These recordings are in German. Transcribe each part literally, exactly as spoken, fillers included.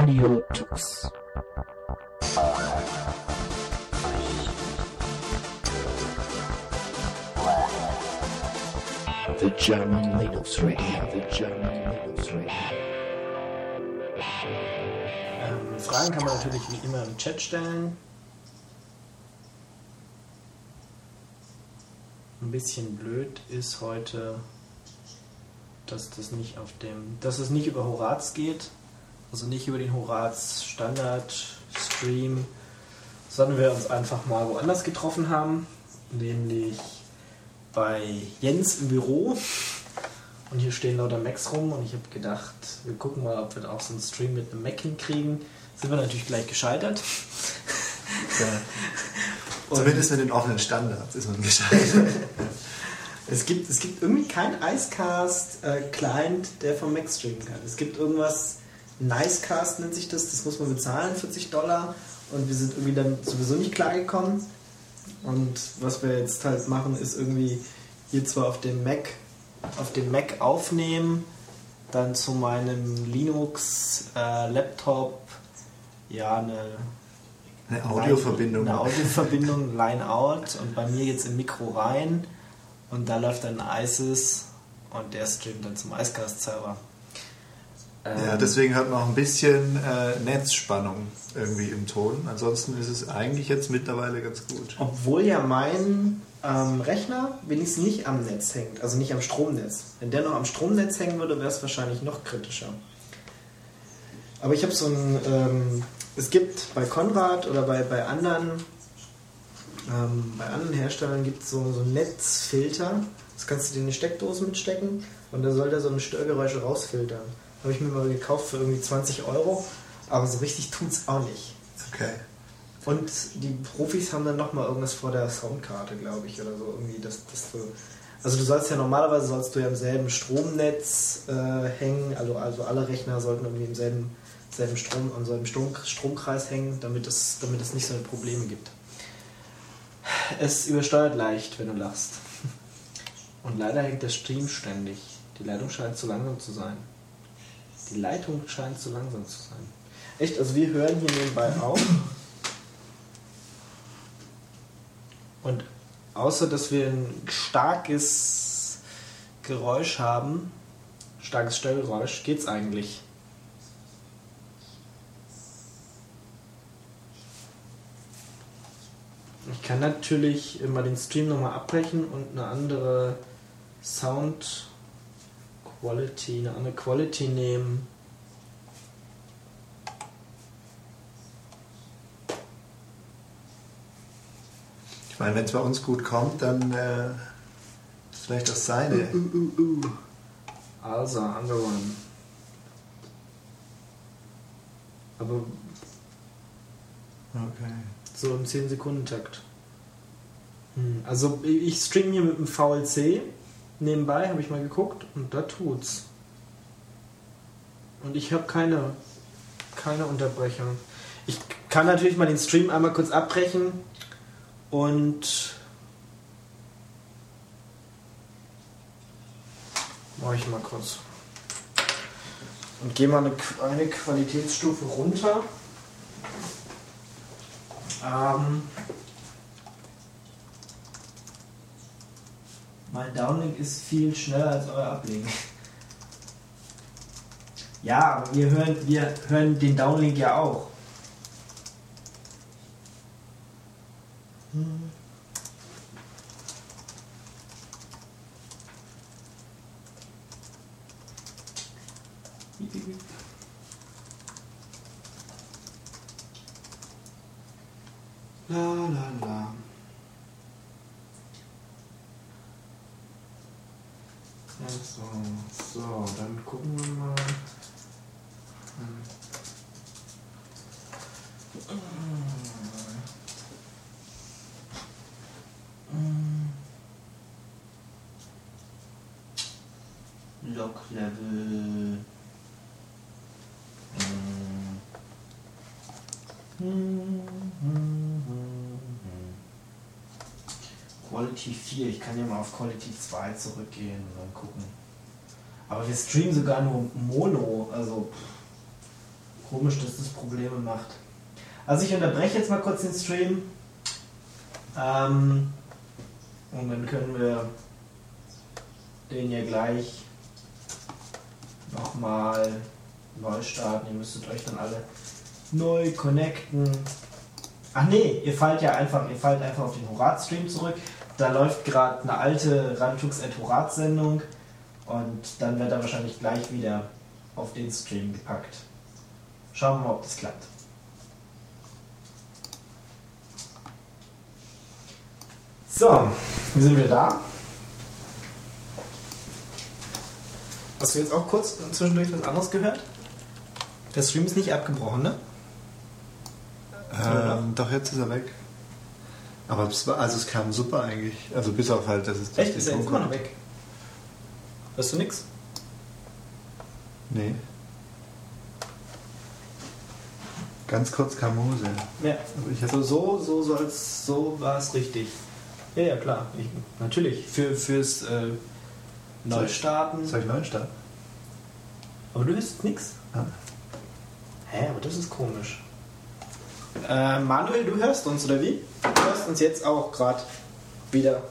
Audiotux. The German Linux Radio, the German Linux Radio. Ähm, Fragen kann man natürlich wie immer im Chat stellen. Ein bisschen blöd ist heute, dass das nicht auf dem, dass es nicht über Horaz geht, also nicht über den Horaz Standard Stream, sondern wir uns einfach mal woanders getroffen haben, nämlich bei Jens im Büro. Und hier stehen lauter Macs rum und ich habe gedacht, wir gucken mal, ob wir auch so einen Stream mit einem Mac hinkriegen. Sind wir natürlich gleich gescheitert. Ja. Zumindest mit den offenen Standards ist man gescheitert. Es gibt, es gibt irgendwie keinen Icecast-Client, äh, der vom Mac streamen kann. Es gibt irgendwas, Nicecast nennt sich das, das muss man bezahlen, vierzig Dollar. Und wir sind irgendwie dann sowieso nicht klargekommen. Und was wir jetzt halt machen, ist irgendwie hier zwar auf dem Mac, auf dem Mac aufnehmen, dann zu meinem Linux-Laptop äh, ja eine, eine Audioverbindung, eine Audioverbindung, Line-Out und bei mir jetzt im Mikro rein und da läuft dann I S I S und der streamt dann zum Icecast-Server. Ja, deswegen hat man auch ein bisschen äh, Netzspannung irgendwie im Ton. Ansonsten ist es eigentlich jetzt mittlerweile ganz gut. Obwohl ja mein ähm, Rechner wenigstens nicht am Netz hängt, also nicht am Stromnetz. Wenn der noch am Stromnetz hängen würde, wäre es wahrscheinlich noch kritischer. Aber ich habe so ein, ähm, es gibt bei Konrad oder bei, bei anderen, ähm, bei anderen Herstellern gibt es so, so einen Netzfilter. Das kannst du dir in die Steckdose mitstecken und da soll der so eine Störgeräusche rausfiltern. Habe ich mir mal gekauft für irgendwie zwanzig Euro, aber so richtig tut's auch nicht. Okay. Und die Profis haben dann nochmal irgendwas vor der Soundkarte, glaube ich, oder so irgendwie, dass, dass du, also du sollst ja normalerweise sollst du ja im selben Stromnetz äh, hängen, also, also alle Rechner sollten irgendwie im selben, selben Strom, an so einem Strom, Stromkreis hängen, damit es, damit es nicht so eine Probleme gibt. Es übersteuert leicht, wenn du lachst. Und leider hängt der Stream ständig. Die Leitung scheint zu langsam zu sein. Die Leitung scheint zu langsam zu sein. Echt, also wir hören hier nebenbei auf. Und außer, dass wir ein starkes Geräusch haben, starkes Störgeräusch, geht's eigentlich. Ich kann natürlich immer den Stream nochmal abbrechen und eine andere Sound Quality, eine andere Quality nehmen. Ich meine, wenn es bei uns gut kommt, dann äh, ist vielleicht das seine. Uh, uh, uh, uh. Also, Underrun. Aber okay. So im zehn Sekunden Takt. Hm. Also ich streame hier mit dem V L C. Nebenbei habe ich mal geguckt und da tut's. Und ich habe keine, keine Unterbrechung. Ich kann natürlich mal den Stream einmal kurz abbrechen und mache ich mal kurz. Und gehe mal eine, eine Qualitätsstufe runter. Ähm, Mein Downlink ist viel schneller als euer Uplink. Ja, aber wir hören, wir hören den Downlink ja auch. Hm. La la la. So, so, dann gucken wir mal. Lock Level. Quality vier, ich kann ja mal auf Quality zwei zurückgehen und dann gucken. Aber wir streamen sogar nur Mono, also Komisch, dass das Probleme macht. Also ich unterbreche jetzt mal kurz den Stream. Ähm, und dann können wir den hier gleich nochmal neu starten. Ihr müsstet euch dann alle neu connecten. Ach nee, ihr fallt ja einfach, ihr fallt einfach auf den Horat-Stream zurück. Da läuft gerade eine alte Rantux at Horat-Sendung und dann wird er wahrscheinlich gleich wieder auf den Stream gepackt. Schauen wir mal, ob das klappt. So, wir sind wieder da. Hast du jetzt auch kurz zwischendurch was anderes gehört? Der Stream ist nicht abgebrochen, ne? Ähm, doch, jetzt ist er weg. Aber es war, also es kam super eigentlich. Also bis auf halt, dass es... Echt? Ist er jetzt immer noch weg? Hörst du nix? Nee. Ganz kurz kam Mose. Ja, ich hab so, so, so, so, als, so war es richtig. Ja, ja, klar. Ich, natürlich. Für, fürs äh, Neustarten. Soll ich neu starten? Aber du hörst nix? Ah. Hä, aber das ist komisch. Äh, Manuel, du hörst uns, oder wie? Du hörst uns jetzt auch gerade wieder.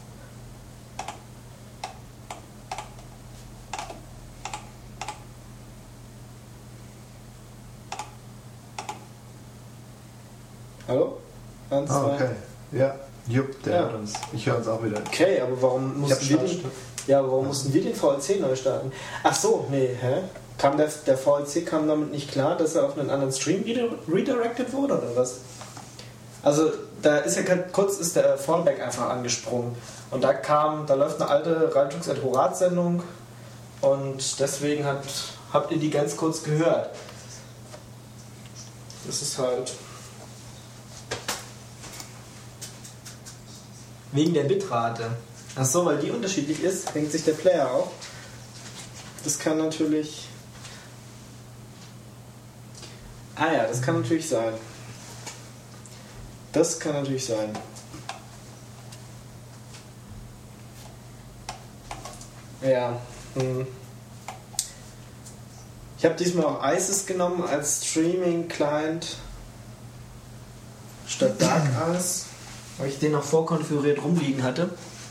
Hallo? Eins, Ah, zwei. okay. Ja, Jupp, der Ja. hört uns. Ich höre uns auch wieder. Okay, aber warum mussten wir den, ja, aber warum mussten wir den V L C neu starten? Ach so, nee, hä? Kam der, der V L C kam damit nicht klar, dass er auf einen anderen Stream redirected wurde oder was? Also da ist ja kurz ist der Fallback einfach angesprungen und da kam, da läuft eine alte Rantux at Horat Sendung und deswegen hat, habt ihr die ganz kurz gehört. Das ist halt wegen der Bitrate. Ach so, weil die unterschiedlich ist, hängt sich der Player auf. Das kann natürlich... Ah ja, das kann natürlich sein. Das kann natürlich sein. Ja. Hm. Ich habe diesmal auch Isis genommen als Streaming-Client statt Dark Ice, weil ich den noch vorkonfiguriert rumliegen hatte.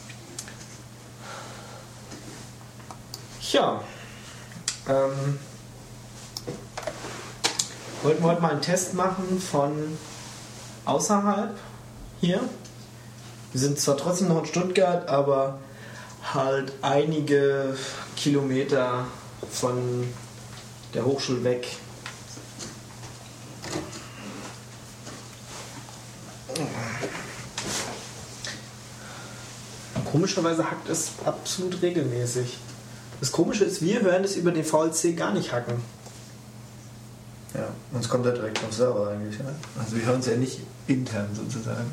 Ja. Ähm, wollten wir heute mal einen Test machen von außerhalb hier. Wir sind zwar trotzdem noch in Stuttgart, aber halt einige Kilometer von der Hochschule weg. Komischerweise hackt es absolut regelmäßig. Das Komische ist, wir hören es über den V L C gar nicht hacken. Ja, uns kommt er direkt vom Server eigentlich. Ne? Also wir hören es ja nicht intern sozusagen.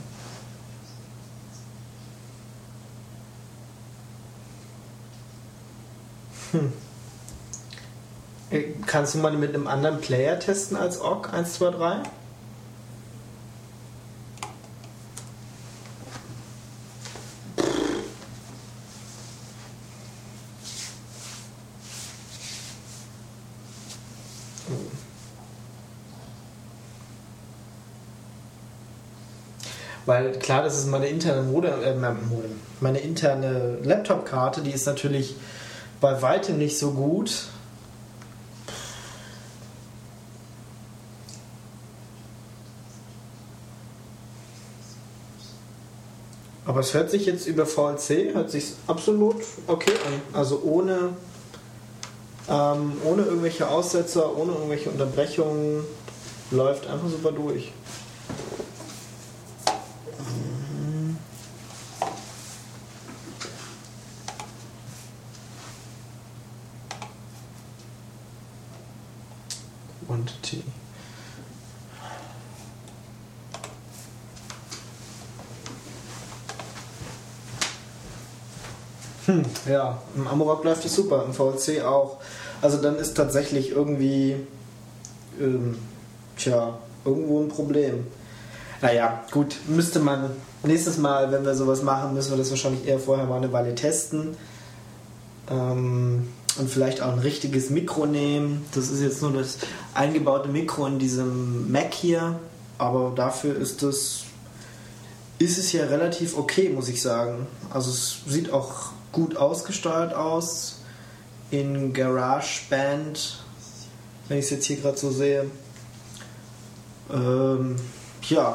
Hm. Kannst du mal mit einem anderen Player testen als O G eins zwei drei? Weil klar, das ist meine interne Modem, äh, Modem, meine interne Laptop-Karte, die ist natürlich bei weitem nicht so gut. Aber es hört sich jetzt über V L C, hört sich absolut okay an. Also ohne, ähm, ohne irgendwelche Aussetzer, ohne irgendwelche Unterbrechungen, läuft einfach super durch. Quantity. Hm, ja, im Amarok läuft es super, im V L C auch. Also dann ist tatsächlich irgendwie, ähm, tja, irgendwo ein Problem. Naja, gut, müsste man nächstes Mal, wenn wir sowas machen, müssen wir das wahrscheinlich eher vorher mal eine Weile testen. Ähm, und vielleicht auch ein richtiges Mikro nehmen. Das ist jetzt nur das eingebaute Mikro in diesem Mac hier, aber dafür ist es, ist es ja relativ okay, muss ich sagen. Also es sieht auch gut ausgesteuert aus in GarageBand, wenn ich es jetzt hier gerade so sehe. Ähm, ja.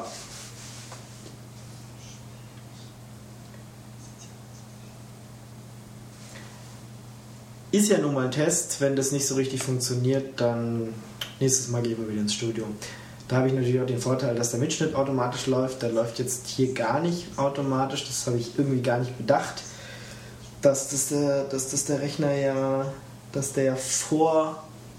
Ist ja nun mal ein Test. Wenn das nicht so richtig funktioniert, dann nächstes Mal gehen wir wieder ins Studio. Da habe ich natürlich auch den Vorteil, dass der Mitschnitt automatisch läuft. Der läuft jetzt hier gar nicht automatisch. Das habe ich irgendwie gar nicht bedacht. Dass das der, dass das der Rechner ja, dass der ja vor,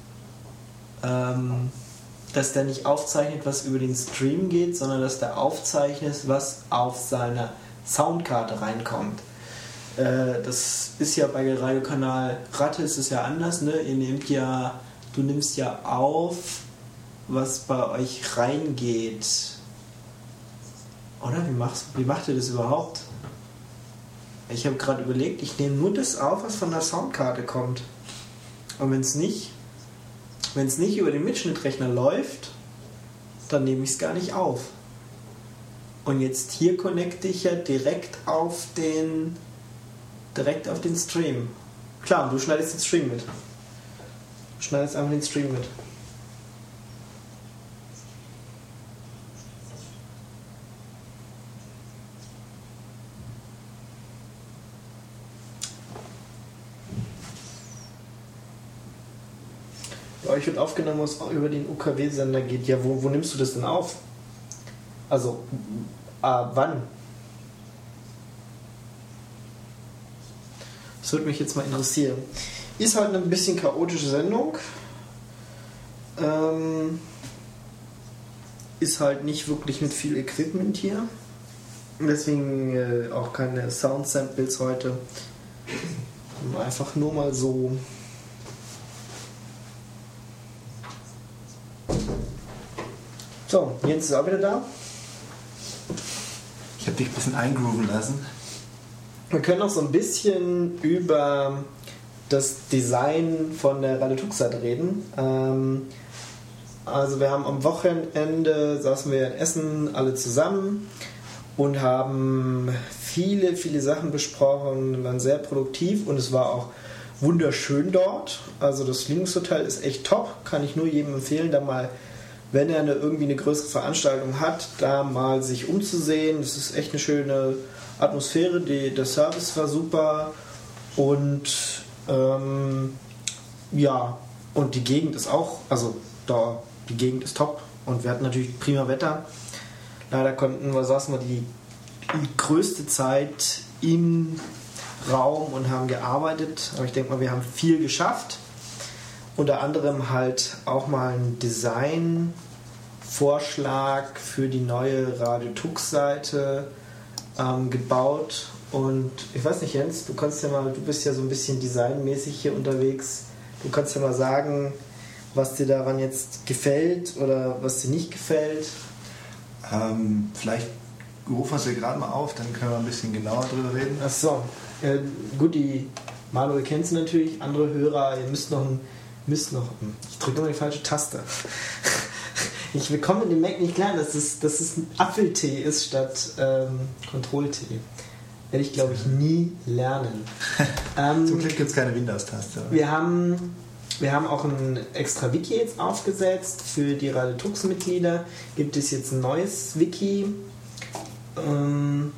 ähm, dass der nicht aufzeichnet, was über den Stream geht, sondern dass der aufzeichnet, was auf seiner Soundkarte reinkommt. Das ist ja bei Radiokanal Ratte ist es ja anders, ne? Ihr nehmt ja, du nimmst ja auf, was bei euch reingeht. Oder wie machst, wie macht ihr das überhaupt? Ich habe gerade überlegt, ich nehme nur das auf, was von der Soundkarte kommt. Und wenn es nicht, wenn es nicht über den Mitschnittrechner läuft, dann nehme ich es gar nicht auf. Und jetzt hier connecte ich ja direkt auf den direkt auf den Stream. Klar, du schneidest den Stream mit. Du schneidest einfach den Stream mit. Bei euch wird aufgenommen, was auch über den U K W-Sender geht. Ja, wo, wo nimmst du das denn auf? Also, äh, wann? Das würde mich jetzt mal interessieren. Ist halt eine ein bisschen chaotische Sendung. Ähm, ist halt nicht wirklich mit viel Equipment hier. Deswegen äh, auch keine Sound-Samples heute. Einfach nur mal so. So, Jens ist auch wieder da. Ich habe dich ein bisschen eingrooven lassen. Wir können noch so ein bisschen über das Design von der Radio Tuxat reden. Ähm, also wir haben am Wochenende, saßen wir in Essen alle zusammen und haben viele, viele Sachen besprochen, waren sehr produktiv und es war auch wunderschön dort. Also das Linux-Hotel ist echt top, kann ich nur jedem empfehlen, da mal, wenn er eine, irgendwie eine größere Veranstaltung hat, da mal sich umzusehen. Das ist echt eine schöne Atmosphäre, die, der Service war super und ähm, ja, und die Gegend ist auch, also da, die Gegend ist top und wir hatten natürlich prima Wetter. Leider konnten wir, saßen wir die, die größte Zeit im Raum und haben gearbeitet, aber ich denke mal, wir haben viel geschafft. Unter anderem halt auch mal einen Design-Vorschlag für die neue Radio Tux-Seite ähm, gebaut und ich weiß nicht, Jens, du kannst ja mal, du bist ja so ein bisschen designmäßig hier unterwegs, du kannst ja mal sagen, was dir daran jetzt gefällt oder was dir nicht gefällt. Ähm, vielleicht rufen wir sie gerade mal auf, dann können wir ein bisschen genauer drüber reden. Ach so, äh, gut, die Manuel kennst du natürlich, andere Hörer, ihr müsst noch ein Müsst noch. Ich drücke immer die falsche Taste. Ich bekomme mit dem Mac nicht klar, dass es, dass es ein Apfeltee ist statt ähm, Control-T. Werde ich, glaube ich, nie lernen. ähm, Zum Glück gibt es keine Windows-Taste. Wir haben, wir haben auch ein extra Wiki jetzt aufgesetzt. Für die Radio Tux-Mitglieder gibt es jetzt ein neues Wiki. Ähm,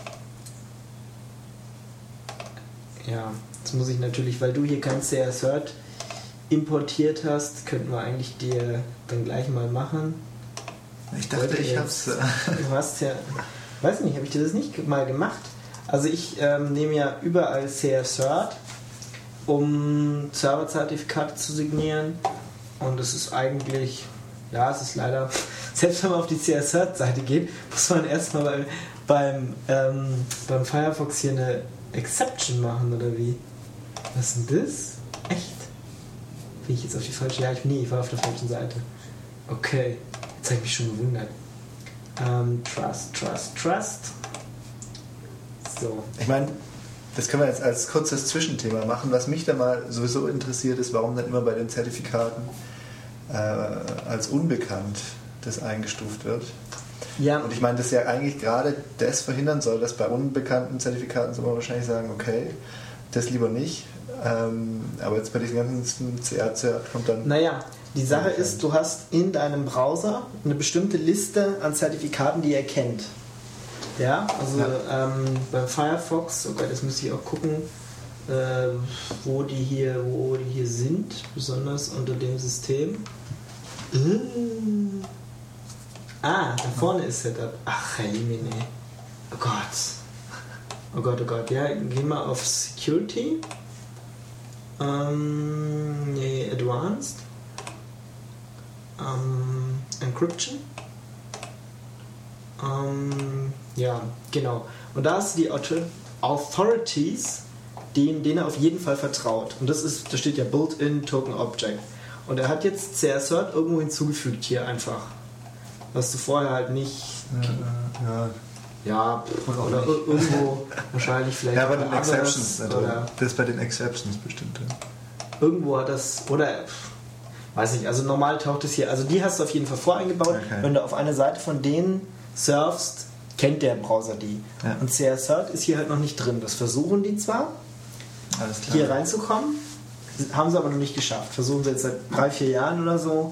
ja, jetzt muss ich natürlich, weil du hier kein C S Hört importiert hast, könnten wir eigentlich dir dann gleich mal machen. Ich dachte, Heute ich jetzt, hab's. Du hast ja, weiß nicht, habe ich dir das nicht mal gemacht? Also ich ähm, nehme ja überall C R Cert, um Serverzertifikate zu signieren und es ist eigentlich, ja, es ist leider, selbst wenn man auf die C R Cert-Seite geht, muss man erstmal beim, beim, ähm, beim Firefox hier eine Exception machen, oder wie? Was ist denn das? Echt? Bin ich jetzt auf die falsche? Ja, ich, nee, ich war auf der falschen Seite. Okay, jetzt habe ich mich schon gewundert. Ähm, trust, Trust, Trust. So. Ich meine, das können wir jetzt als kurzes Zwischenthema machen. Was mich da mal sowieso interessiert ist, warum dann immer bei den Zertifikaten äh, als unbekannt das eingestuft wird. Ja. Und ich meine, das ja eigentlich gerade das verhindern soll, dass bei unbekannten Zertifikaten soll man wahrscheinlich sagen, okay, das lieber nicht. Ähm, aber jetzt bei diesen ganzen C A C kommt dann... Naja, die Sache ist, du hast in deinem Browser eine bestimmte Liste an Zertifikaten, die er kennt. Ja, also ja. Ähm, beim Firefox, okay, das müsste ich auch gucken, äh, wo die hier, wo die hier sind, besonders unter dem System. Äh. Ah, da vorne ist Setup. Ach, Elimine. Oh Gott. Oh Gott, oh Gott. Ja, gehen wir auf Security. Ähm, nee, Advanced. Ähm, Encryption. Ähm, ja, genau. Und da ist die Authorities, denen, denen er auf jeden Fall vertraut. Und das ist, da steht ja Built-in Token Object. Und er hat jetzt C S Cert irgendwo hinzugefügt hier einfach. Was du vorher halt nicht... Ja, ja. Ja, oder nicht. Irgendwo wahrscheinlich vielleicht... Ja, bei den Exceptions. Also das ist bei den Exceptions bestimmt. Ja. Irgendwo hat das... Oder... Weiß nicht, also normal taucht es hier... Also die hast du auf jeden Fall voreingebaut. Okay. Wenn du auf eine Seite von denen surfst, kennt der Browser die. Ja. Und C S Cert ist hier halt noch nicht drin. Das versuchen die zwar, Alles klar. hier reinzukommen, haben sie aber noch nicht geschafft. Versuchen sie jetzt seit drei, vier Jahren oder so.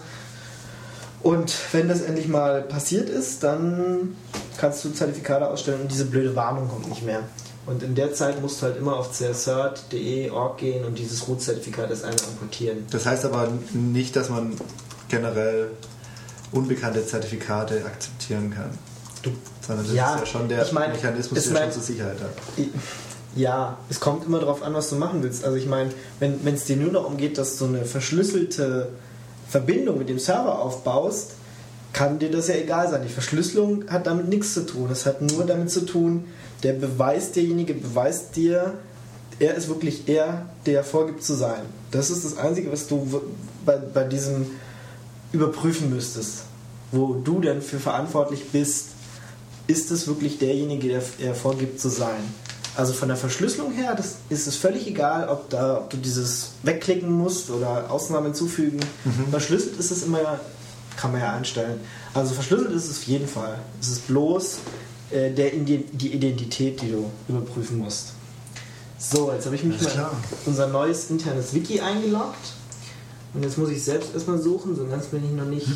Und wenn das endlich mal passiert ist, dann kannst du Zertifikate ausstellen und diese blöde Warnung kommt nicht mehr. Und in der Zeit musst du halt immer auf c s cert punkt de punkt org gehen und dieses Root-Zertifikat erst einmal importieren. Das heißt aber nicht, dass man generell unbekannte Zertifikate akzeptieren kann. Du, Sondern das ja, ist ja schon der ich mein, Mechanismus, der mein, schon zur Sicherheit hat. Ja, es kommt immer darauf an, was du machen willst. Also ich meine, wenn es dir nur darum geht, dass du eine verschlüsselte Verbindung mit dem Server aufbaust, kann dir das ja egal sein. Die Verschlüsselung hat damit nichts zu tun. Es hat nur damit zu tun, der beweist, derjenige beweist dir, er ist wirklich er, der vorgibt zu sein. Das ist das Einzige, was du bei, bei diesem überprüfen müsstest. Wo du denn für verantwortlich bist, ist es wirklich derjenige, der er vorgibt zu sein. Also von der Verschlüsselung her das ist es völlig egal, ob, da, ob du dieses wegklicken musst oder Ausnahmen hinzufügen. Mhm. Verschlüsselt ist es immer, kann man ja einstellen. Also verschlüsselt ist es auf jeden Fall. Es ist bloß äh, der, die Identität, die du überprüfen musst. So, jetzt habe ich mich mal in unser neues internes Wiki eingeloggt. Und jetzt muss ich selbst erstmal suchen, so ganz bin ich noch nicht.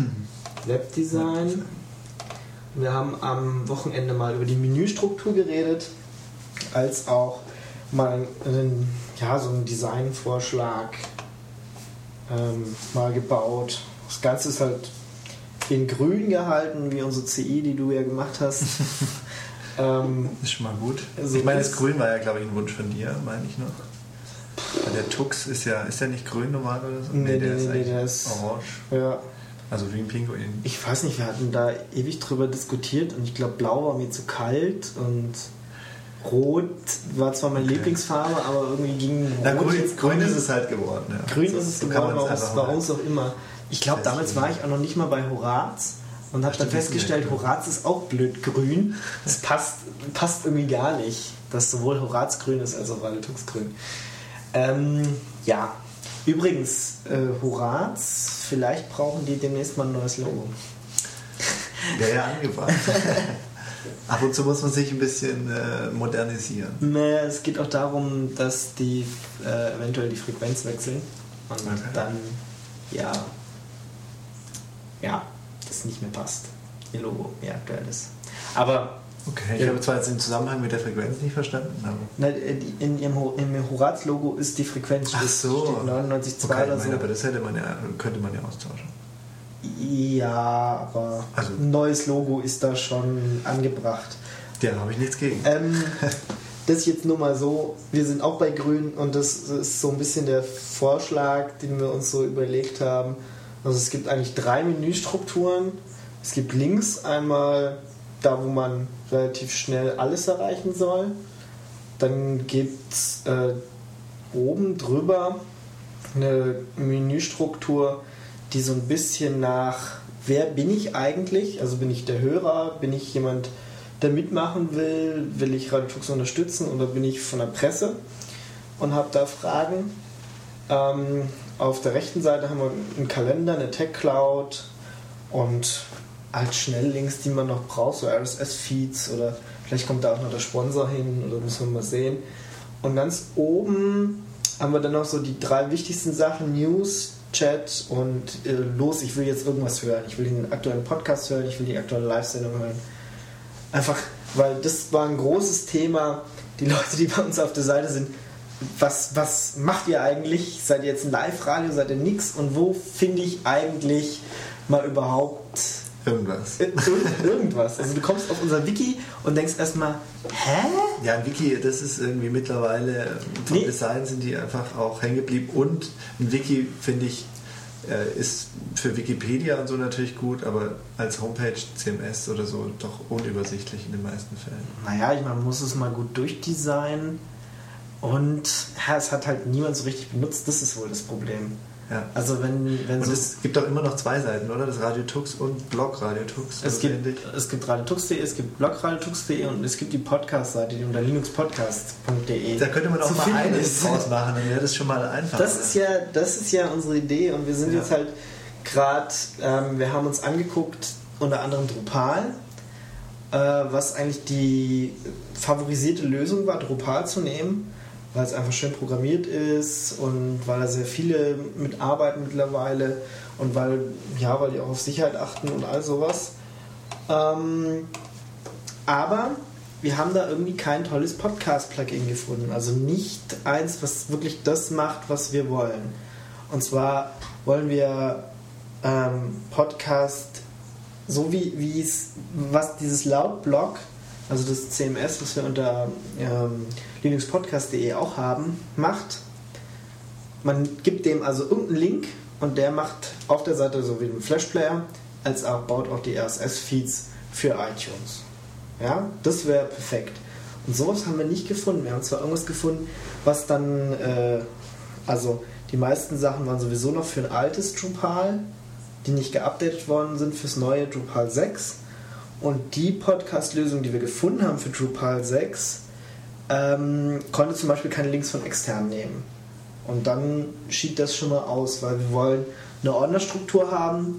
Webdesign. Wir haben am Wochenende mal über die Menüstruktur geredet, als auch mal einen, ja, so einen Designvorschlag ähm, mal gebaut. Das Ganze ist halt in grün gehalten, wie unsere C I, die du ja gemacht hast. ähm, ist schon mal gut. Also ich meine, das Grün war ja, glaube ich, ein Wunsch von dir, meine ich noch. Der Tux ist ja, ist der nicht grün normal oder so? Nee, nee, der, nee, ist, nee, der ist orange. Ja. Also wie ein Pinguin. Ich weiß nicht, wir hatten da ewig drüber diskutiert und ich glaube, blau war mir zu kalt und rot war zwar meine okay. Lieblingsfarbe, aber irgendwie ging Na, rot grün, jetzt grün ist es halt geworden. Ja. Grün so, ist es so geworden, warum es auch immer. Ich glaube, damals war ich auch noch nicht mal bei Horaz und habe dann festgestellt, Horaz ist auch blöd grün. Das passt, passt irgendwie gar nicht, dass sowohl Horaz grün ist als auch Tux grün. Ähm, ja, übrigens, äh, Horaz, vielleicht brauchen die demnächst mal ein neues Logo. Wäre ja angebracht. Ab und zu muss man sich ein bisschen äh, modernisieren. Naja, es geht auch darum, dass die äh, eventuell die Frequenz wechseln und okay. dann, ja, ja, das nicht mehr passt. Ihr Logo, wie aktuell ist. Aber okay, ich ja. habe zwar jetzt den Zusammenhang mit der Frequenz nicht verstanden. Aber Na, in ihrem im Horaz-Logo ist die Frequenz Ach so. steht neunundneunzig Komma zwei okay, oder so. Meine, aber das hätte man ja, könnte man ja austauschen. Ja, aber also, ein neues Logo ist da schon angebracht. Ja, habe ich nichts gegen. Ähm, das jetzt nur mal so, wir sind auch bei Grün und das ist so ein bisschen der Vorschlag, den wir uns so überlegt haben. Also es gibt eigentlich drei Menüstrukturen. Es gibt links einmal da, wo man relativ schnell alles erreichen soll. Dann gibt es äh, oben drüber eine Menüstruktur, die so ein bisschen nach, wer bin ich eigentlich? Also bin ich der Hörer? Bin ich jemand, der mitmachen will, will ich Radio Tux unterstützen oder bin ich von der Presse und habe da Fragen. Ähm, auf der rechten Seite haben wir einen Kalender, eine Tech Cloud und halt Schnelllinks, die man noch braucht, so R S S-Feeds oder vielleicht kommt da auch noch der Sponsor hin oder müssen wir mal sehen. Und ganz oben haben wir dann noch so die drei wichtigsten Sachen, News, Chat und äh, los, ich will jetzt irgendwas hören. Ich will den aktuellen Podcast hören, ich will die aktuelle Live-Sendung hören. Einfach, weil das war ein großes Thema. Die Leute, die bei uns auf der Seite sind, was, was macht ihr eigentlich? Seid ihr jetzt ein Live-Radio, seid ihr nix? Und wo finde ich eigentlich mal überhaupt irgendwas? Ir- irgendwas. Also du kommst auf unser Wiki und denkst erstmal, hä? Ja, ein Wiki, das ist irgendwie mittlerweile, vom Nee. Design sind die einfach auch hängen geblieben und ein Wiki, finde ich, äh, ist für Wikipedia und so natürlich gut, aber als Homepage, C M S oder so, doch unübersichtlich in den meisten Fällen. Naja, ich meine, man muss es mal gut durchdesignen und ja, es hat halt niemand so richtig benutzt, das ist wohl das Problem. Ja. Also wenn, wenn Und so es gibt auch immer noch zwei Seiten, oder? Das Radio Tux und Blog Radio Tux. es oder gibt, ähnlich. es gibt radiotux punkt de, es gibt blogradiotux punkt de und es gibt die Podcast-Seite, die unter linuxpodcast punkt de Da könnte man auch zu mal finden einen ist. draus machen, dann wäre das schon mal einfacher. Das ist ja, das ist ja unsere Idee und wir sind Ja. jetzt halt gerade, ähm, wir haben uns angeguckt, unter anderem Drupal, äh, was eigentlich die favorisierte Lösung war, Drupal zu nehmen, weil es einfach schön programmiert ist und weil da sehr viele mitarbeiten mittlerweile und weil, ja, weil die auch auf Sicherheit achten und all sowas. Ähm, aber wir haben da irgendwie kein tolles Podcast-Plugin gefunden. Also nicht eins, was wirklich das macht, was wir wollen. Und zwar wollen wir ähm, Podcast, so wie, wie es, was dieses Laut-Blog, also das C M S, was wir unter ähm, linuxpodcast punkt de auch haben, macht. Man gibt dem also irgendeinen Link und der macht auf der Seite so wie ein Flash-Player, als auch baut auch die R S S-Feeds für iTunes. Ja, das wäre perfekt. Und sowas haben wir nicht gefunden. Wir haben zwar irgendwas gefunden, was dann, äh, also die meisten Sachen waren sowieso noch für ein altes Drupal, die nicht geupdatet worden sind fürs neue Drupal sechs. Und die Podcast-Lösung, die wir gefunden haben für Drupal sechs, ähm, konnte zum Beispiel keine Links von extern nehmen. Und dann schied das schon mal aus, weil wir wollen eine Ordnerstruktur haben,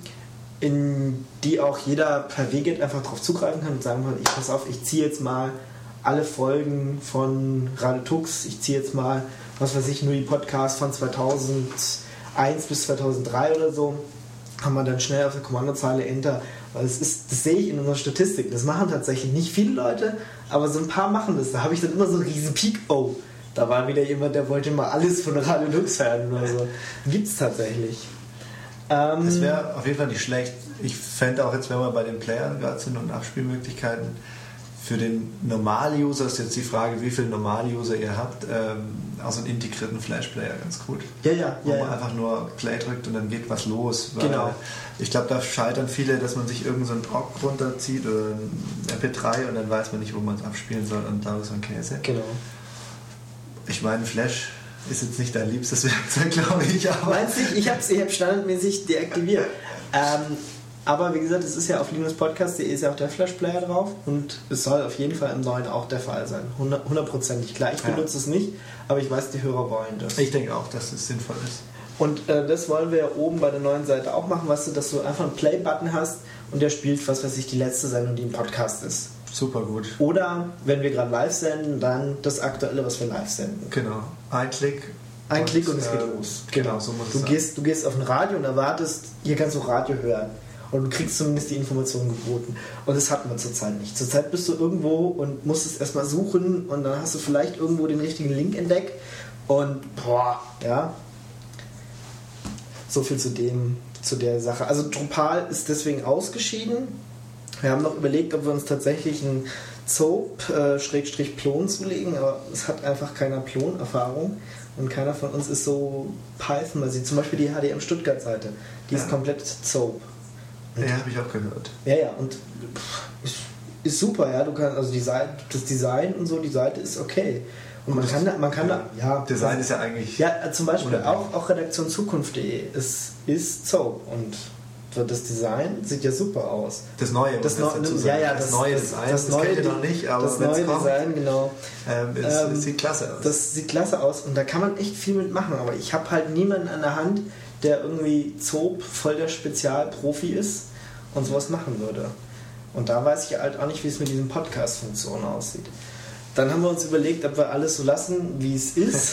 in die auch jeder per W-Get einfach drauf zugreifen kann und sagen kann, ich pass auf, ich ziehe jetzt mal alle Folgen von Radio Tux, ich ziehe jetzt mal, was weiß ich, nur die Podcasts von zweitausendeins bis zweitausenddrei oder so, kann man dann schnell auf der Kommandozeile Enter, weil es ist, das sehe ich in unserer Statistik, das machen tatsächlich nicht viele Leute, aber so ein paar machen das, da habe ich dann immer so einen riesen Peak, oh, da war wieder jemand, der wollte mal alles von Radio Tux hören oder so. Gibt's tatsächlich. Ähm, Es wäre auf jeden Fall nicht schlecht. Ich fände auch jetzt, wenn wir bei den Playern gerade sind und Abspielmöglichkeiten, für den Normal-User ist jetzt die Frage, wie viele Normal-User ihr habt, ähm, also einen integrierten Flash-Player ganz gut. Ja, ja, Wo ja. man ja. einfach nur Play drückt und dann geht was los. Weil Genau. Ich glaube, da scheitern viele, dass man sich irgend so einen Ogg runterzieht oder ein M P drei und dann weiß man nicht, wo man es abspielen soll und da ist so ein Käse. Genau. Ich meine, Flash ist jetzt nicht dein liebstes Werkzeug, glaube ich. Aber Meinst du, ich habe es ich hab standardmäßig deaktiviert. Ähm, aber wie gesagt, es ist ja auf linuxpodcast punkt de ist ja auch der Flash-Player drauf und es soll auf jeden Fall im neuen auch der Fall sein. Hundertprozentig. Klar, ich Ja. benutze es nicht, aber ich weiß, die Hörer wollen das. ich denke auch, dass es sinnvoll ist. Und äh, das wollen wir ja oben bei der neuen Seite auch machen, weißt du, dass du einfach einen Play-Button hast und der spielt, was weiß ich, die letzte Sendung, die im Podcast ist. Super gut. Oder, wenn wir gerade live senden, dann das Aktuelle, was wir live senden. Genau. Ein Klick. Ein und, Klick und es geht äh, los. Genau, so muss Du es sein. gehst, du gehst auf ein Radio und erwartest, hier kannst du Radio hören. Und du kriegst zumindest die Informationen geboten. Und das hat man zurzeit nicht. Zurzeit bist du irgendwo und musst es erstmal suchen und dann hast du vielleicht irgendwo den richtigen Link entdeckt. Und boah, ja. So viel zu dem, zu der Sache. Also Drupal ist deswegen ausgeschieden. Wir haben noch überlegt, ob wir uns tatsächlich einen Zope-Plon zulegen, aber es hat einfach keiner Plon-Erfahrung und keiner von uns ist so Python-basiert. Zum Beispiel die H D M Stuttgart-Seite, die Ja. ist komplett Zope. Und- Ja, habe ich auch gehört. Ja, ja, und pff, ist, ist super, ja. Du kannst, also die Seite, das Design und so, die Seite ist okay. Und man Gut, kann da, man kann da, ja. Design ist ja eigentlich... Ja, zum Beispiel unabhängig. auch, auch redaktion zukunft punkt de ist, ist Zope und das Design sieht ja super aus. Das neue, das, muss no, dazu ja, sagen. ja, das, das neue das, Design, das, das neue, kennt ihr noch nicht, aber das neue kommt, Design, genau. Ähm, es, ähm, es sieht klasse aus. Das sieht klasse aus und da kann man echt viel mitmachen, aber ich habe halt niemanden an der Hand, der irgendwie Zoop voll der Spezialprofi ist und sowas machen würde. Und da weiß ich halt auch nicht, wie es mit diesen Podcast-Funktionen aussieht. Dann haben wir uns überlegt, ob wir alles so lassen, wie es ist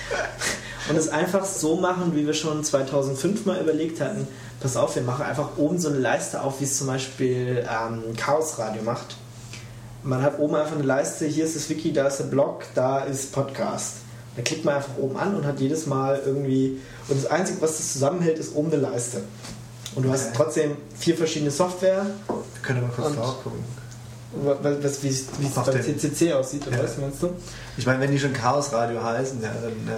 und es einfach so machen, wie wir schon zweitausendfünf mal überlegt hatten. Pass auf, wir machen einfach oben so eine Leiste auf, wie es zum Beispiel ähm, Chaos Radio macht. Man hat oben einfach eine Leiste, hier ist das Wiki, da ist der Blog, da ist Podcast. Dann klickt man einfach oben an und hat jedes Mal irgendwie, und das Einzige, was das zusammenhält, ist oben eine Leiste. Und du okay. hast trotzdem vier verschiedene Software. Wir können mal kurz drauf gucken. Was, wie es beim C C C aussieht, oder ja. was meinst du? Ich meine, wenn die schon Chaos Radio heißen, ja, dann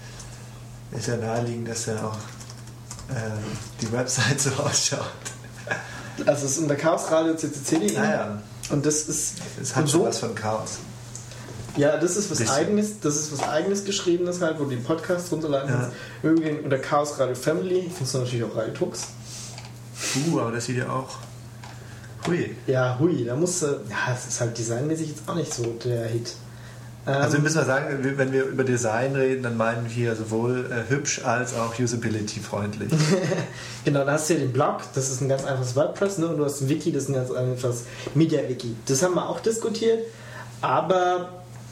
äh, ist ja naheliegend, dass ja auch äh, die Website so ausschaut. Also es ist unter Chaos Radio C C C punkt de. Ah, ja. Und das ist. Es hat schon so, was von Chaos. Ja, das ist was Richtig. eigenes, das ist was eigenes Geschriebenes halt, wo du den Podcast runterladen kannst. Ja. Irgendwie unter Chaos Radio Family findest du natürlich auch Radio Tux. Uh, aber das sieht ja auch. Hui. Ja, hui, da musst du. Ja, es ist halt designmäßig jetzt auch nicht so der Hit. Ähm, also müssen wir sagen, wenn wir über Design reden, dann meinen wir sowohl äh, hübsch als auch usability-freundlich. Genau, da hast du ja den Blog, das ist ein ganz einfaches WordPress, ne? Und du hast ein Wiki, das ist ein ganz einfaches Media-Wiki. Das haben wir auch diskutiert, aber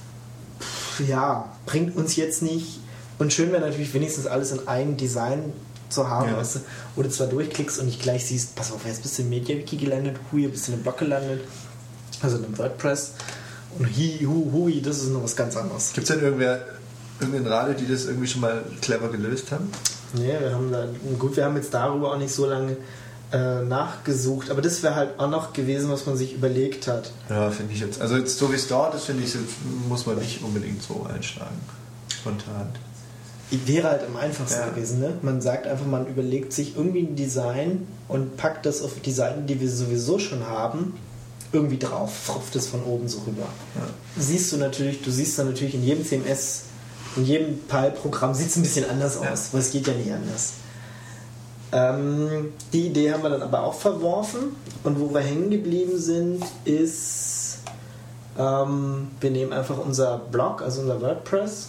pff, ja, bringt uns jetzt nicht. Und schön wäre natürlich wenigstens alles in einem Design zu haben, ja. weißt du, wo du zwar durchklickst und nicht gleich siehst, pass auf, jetzt bist du im MediaWiki gelandet, hui, bist du in einem Blog gelandet, also in einem WordPress und hi, hu, hui, das ist noch was ganz anderes. Gibt es denn irgendwer, irgendein Radio, die das irgendwie schon mal clever gelöst haben? Nee, wir haben da, gut, wir haben jetzt darüber auch nicht so lange äh, nachgesucht, aber das wäre halt auch noch gewesen, was man sich überlegt hat. Ja, finde ich jetzt, also jetzt so wie es dort ist, finde ich, muss man nicht unbedingt so einschlagen, spontan. Wäre halt am einfachsten ja. gewesen. Ne? Man sagt einfach, man überlegt sich irgendwie ein Design und packt das auf die Seiten, die wir sowieso schon haben, irgendwie drauf, frupft es von oben so rüber. Ja. Siehst du natürlich, du siehst dann natürlich in jedem C M S, in jedem P A L-Programm sieht es ein bisschen anders aus, ja. weil es geht ja nicht anders. Ähm, die Idee haben wir dann aber auch verworfen und wo wir hängen geblieben sind, ist, ähm, wir nehmen einfach unser Blog, also unser WordPress,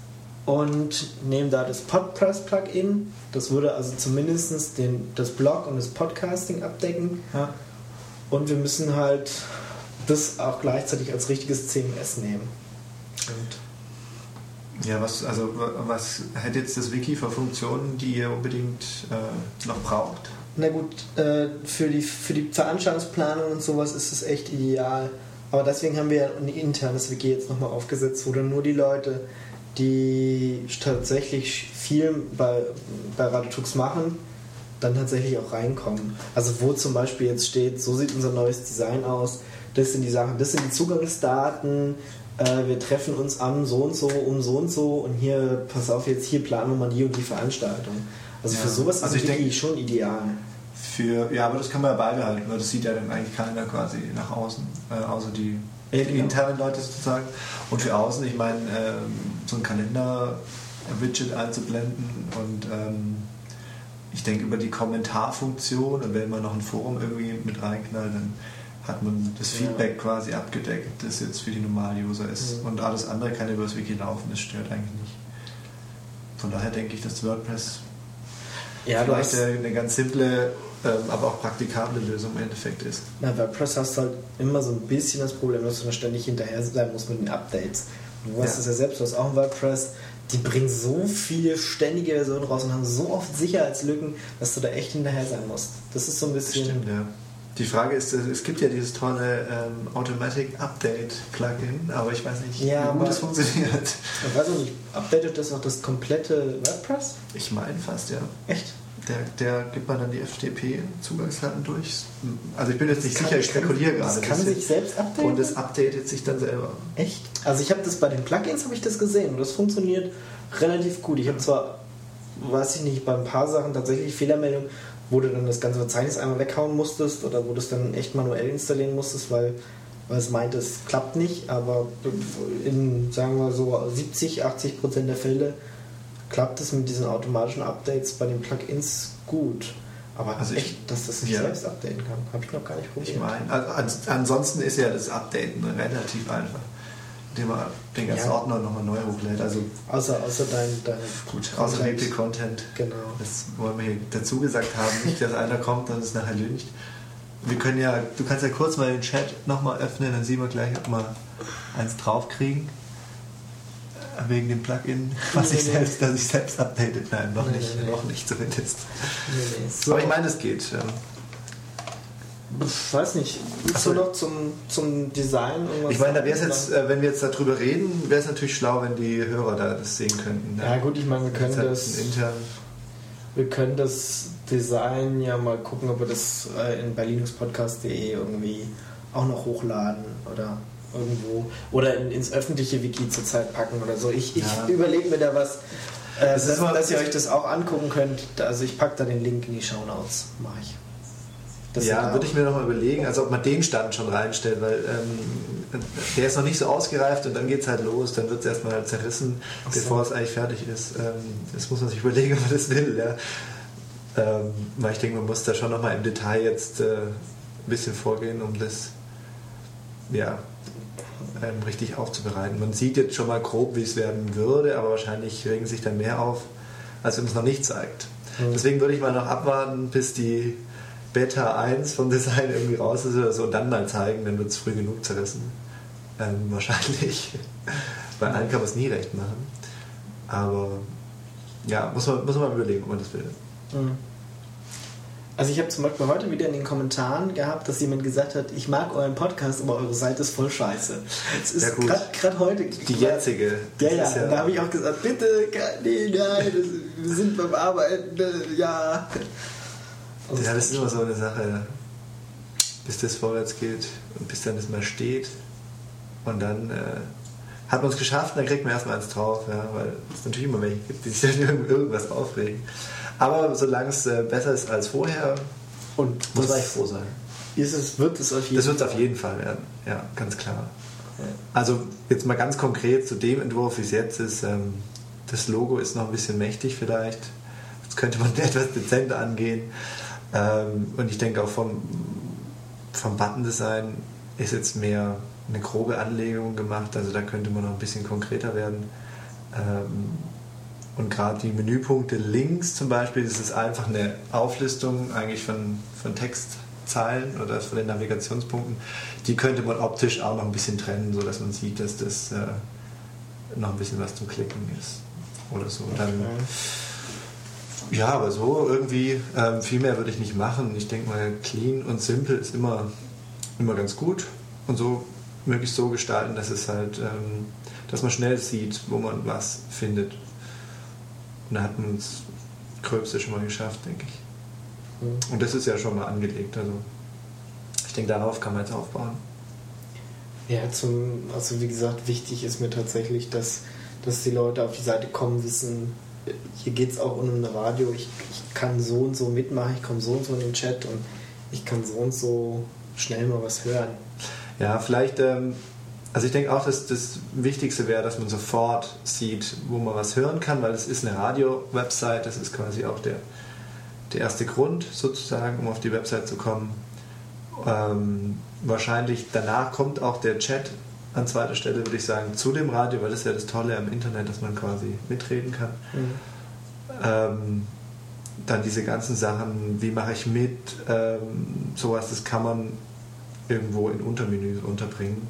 und nehmen da das Podpress-Plugin. Das würde also zumindest den, das Blog und das Podcasting abdecken. Ja. Und wir müssen halt das auch gleichzeitig als richtiges C M S nehmen. Und ja, was, also, was hätte jetzt das Wiki für Funktionen, die ihr unbedingt äh, noch braucht? Na gut, äh, für, die, für die Veranstaltungsplanung und sowas ist es echt ideal. Aber deswegen haben wir ein internes Wiki jetzt nochmal aufgesetzt, wo dann nur die Leute, die tatsächlich viel bei, bei Radio Tux machen, dann tatsächlich auch reinkommen. Also wo zum Beispiel jetzt steht, so sieht unser neues Design aus, das sind die Sachen, das sind die Zugangsdaten, äh, wir treffen uns am so und so, um so und so und hier, pass auf, jetzt hier planen wir mal die und die Veranstaltung. Also ja. für sowas ist also ich denke, schon ideal. Für, ja, aber das kann man ja beibehalten, weil das sieht ja dann eigentlich keiner quasi nach außen, äh, außer die Ja, genau. internen Leute sozusagen. Und für außen, ich meine, ähm, so ein Kalender-Widget einzublenden und ähm, ich denke über die Kommentarfunktion und wenn man noch ein Forum irgendwie mit reinknallt, dann hat man das Feedback ja. quasi abgedeckt, das jetzt für die Normال-User ist. Ja. Und alles andere kann über das Wiki laufen, das stört eigentlich nicht. Von daher denke ich, dass WordPress ja, vielleicht eine ganz simple, ähm, aber auch praktikable Lösung im Endeffekt ist. Na, WordPress hast du halt immer so ein bisschen das Problem, dass du da ständig hinterher sein musst mit den Updates. Du weißt es ja. ja selbst, du hast auch ein WordPress, die bringen so viele ständige Versionen raus und haben so oft Sicherheitslücken, dass du da echt hinterher sein musst. Das ist so ein bisschen... Stimmt, ja. Die Frage ist, es gibt ja dieses tolle ähm, Automatic Update Plugin, aber ich weiß nicht, ja, wie gut das funktioniert. Ich weiß auch nicht, updatet das auch das komplette WordPress? Ich meine fast, ja. Echt? Der, der gibt man dann die F T P-Zugangsdaten durch. Also ich bin jetzt nicht das sicher, kann, ich spekuliere das gerade. Das kann sich selbst updaten? Und es updatet sich dann selber. Echt? Also ich habe das bei den Plugins habe ich das gesehen und das funktioniert relativ gut. Ich habe zwar, weiß ich nicht, bei ein paar Sachen tatsächlich Fehlermeldungen, wo du dann das ganze Verzeichnis einmal weghauen musstest oder wo du es dann echt manuell installieren musstest, weil, weil es meint, es klappt nicht, aber in, sagen wir so, siebzig, achtzig Prozent der Fälle klappt es mit diesen automatischen Updates bei den Plugins gut. Aber Also ich- echt, dass das sich ja. selbst updaten kann, habe ich noch gar nicht probiert. Ich meine, also ans- ansonsten ist ja das Updaten relativ einfach, indem man den ganzen Ja. Ordner nochmal neu hochlädt. Also Außer, außer dein, dein gut, außer W P-Content. Genau. Das wollen wir hier dazu gesagt haben, nicht, dass einer kommt und es nachher lüncht. Wir können ja, du kannst ja kurz mal den Chat nochmal öffnen, dann sehen wir gleich, ob wir eins draufkriegen. Wegen dem Plugin, was Nee, ich nee. selbst, dass ich selbst updatet. Nein, noch Nee, nicht, nee, nee. noch nicht zumindest. Nee, nee. So, Aber ich meine, es geht. ähm. ich weiß nicht, Ach ist so. so noch zum, zum Design irgendwas? Ich meine, da wäre es sagen? jetzt, äh, wenn wir jetzt darüber reden, wäre es natürlich schlau, wenn die Hörer da das sehen könnten. Ne? Ja gut, ich meine, wir können Jetzt halt das... ein intern. Wir können das Design ja mal gucken, ob wir das äh, in bei linuxpodcast punkt de irgendwie auch noch hochladen oder irgendwo oder in, ins öffentliche Wiki zurzeit packen oder so. Ich, ich Ja. überlege mir da was, äh, Das ist dass, mal- dass ihr euch das auch angucken könnt. Also ich packe da den Link in die Shownotes, mache ich. Dass ihr Ja, da- würde ich mir noch mal überlegen, also ob man den Stand schon reinstellt, weil ähm, der ist noch nicht so ausgereift und dann geht es halt los, dann wird es erstmal zerrissen, Ach so. bevor es eigentlich fertig ist. Ähm, das muss man sich überlegen, ob man das will. Ja. Ähm, weil ich denke, man muss da schon noch mal im Detail jetzt äh, ein bisschen vorgehen, um das ja, ähm, richtig aufzubereiten. Man sieht jetzt schon mal grob, wie es werden würde, aber wahrscheinlich regen sich dann mehr auf, als wenn es noch nicht zeigt. Mhm. Deswegen würde ich mal noch abwarten, bis die Beta eins vom Design irgendwie raus ist oder so und dann mal zeigen, dann wird es früh genug zerrissen. Ähm, wahrscheinlich. Bei allen kann man es nie recht machen. Aber ja, muss man, muss man mal überlegen, ob man das will. Mhm. Also ich habe zum Beispiel heute wieder in den Kommentaren gehabt, dass jemand gesagt hat, ich mag euren Podcast, aber eure Seite ist voll scheiße. Es ist Ja, gut. gerade heute... Die jetzige. Ja, das ja, ist und da habe ich auch gesagt, bitte, nee, nein, das, wir sind beim Arbeiten, äh, ja. Also ja, das ist immer so eine Sache, bis das vorwärts geht und bis dann das mal steht. Und dann äh, hat man es geschafft und dann kriegt man erstmal eins drauf, ja, weil es natürlich immer welche gibt, die sich dann irgend- irgendwas aufregen. Aber solange es äh, besser ist als vorher, Und muss das man echt froh sein. ist es, wird es auf jeden Das wird es auf jeden Fall werden, ja, ganz klar. Also jetzt mal ganz konkret zu dem Entwurf, wie es jetzt ist. Ähm, das Logo ist noch ein bisschen mächtig vielleicht. Jetzt könnte man etwas dezenter angehen. Ähm, und ich denke auch vom, vom Button-Design ist jetzt mehr eine grobe Anlegung gemacht. Also da könnte man noch ein bisschen konkreter werden. Ähm, und gerade die Menüpunkte links zum Beispiel, das ist einfach eine Auflistung eigentlich von, von Textzeilen oder von den Navigationspunkten. Die könnte man optisch auch noch ein bisschen trennen, sodass man sieht, dass das äh, noch ein bisschen was zum Klicken ist oder so. Dann, ja, aber so irgendwie ähm, viel mehr würde ich nicht machen. Ich denke mal, clean und simpel ist immer, immer ganz gut und so möglichst so gestalten, dass es halt, ähm, dass man schnell sieht, wo man was findet. Und da hat man das Gröbste schon mal geschafft, denke ich. Mhm. Und das ist ja schon mal angelegt. Also ich denke, darauf kann man jetzt aufbauen. Ja, zum, also wie gesagt, wichtig ist mir tatsächlich, dass, dass die Leute auf die Seite kommen, wissen, hier geht es auch um ein Radio, ich, ich kann so und so mitmachen, ich komme so und so in den Chat und ich kann so und so schnell mal was hören. Ja, vielleicht, ähm, also ich denke auch, dass das Wichtigste wäre, dass man sofort sieht, wo man was hören kann, weil es ist eine Radio-Website, das ist quasi auch der, der erste Grund sozusagen, um auf die Website zu kommen. Ähm, wahrscheinlich danach kommt auch der Chat an zweiter Stelle, würde ich sagen, zu dem Radio, weil das ist ja das Tolle am Internet, dass man quasi mitreden kann. Mhm. Ähm, dann diese ganzen Sachen, wie mache ich mit, ähm, sowas, das kann man irgendwo in Untermenüs unterbringen.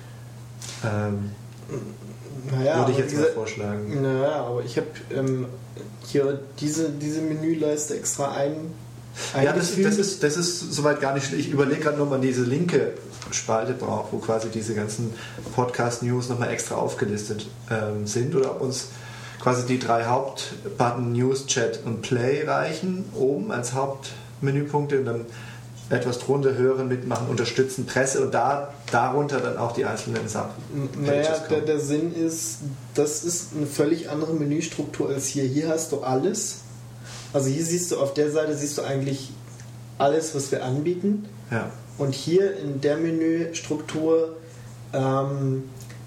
Ähm, Naja, würde ich aber jetzt wie mal gesagt, vorschlagen. Naja, aber ich habe ähm, hier diese, diese Menüleiste extra ein. Ja, das, eingefügt. das, ist, das ist soweit gar nicht schlecht. Ich überlege gerade nur, ob man diese linke Spalte braucht, wo quasi diese ganzen Podcast-News nochmal extra aufgelistet ähm, sind, oder ob uns quasi die drei Hauptbutton News, Chat und Play reichen, oben als Hauptmenüpunkte und dann etwas drunter hören, mitmachen, unterstützen, Presse und da, darunter dann auch die einzelnen Sub-Pages Naja, der, kommen. der Sinn ist, das ist eine völlig andere Menüstruktur als hier. Hier hast du alles. Also hier siehst du, auf der Seite siehst du eigentlich alles, was wir anbieten. Ja. Und hier in der Menüstruktur ähm,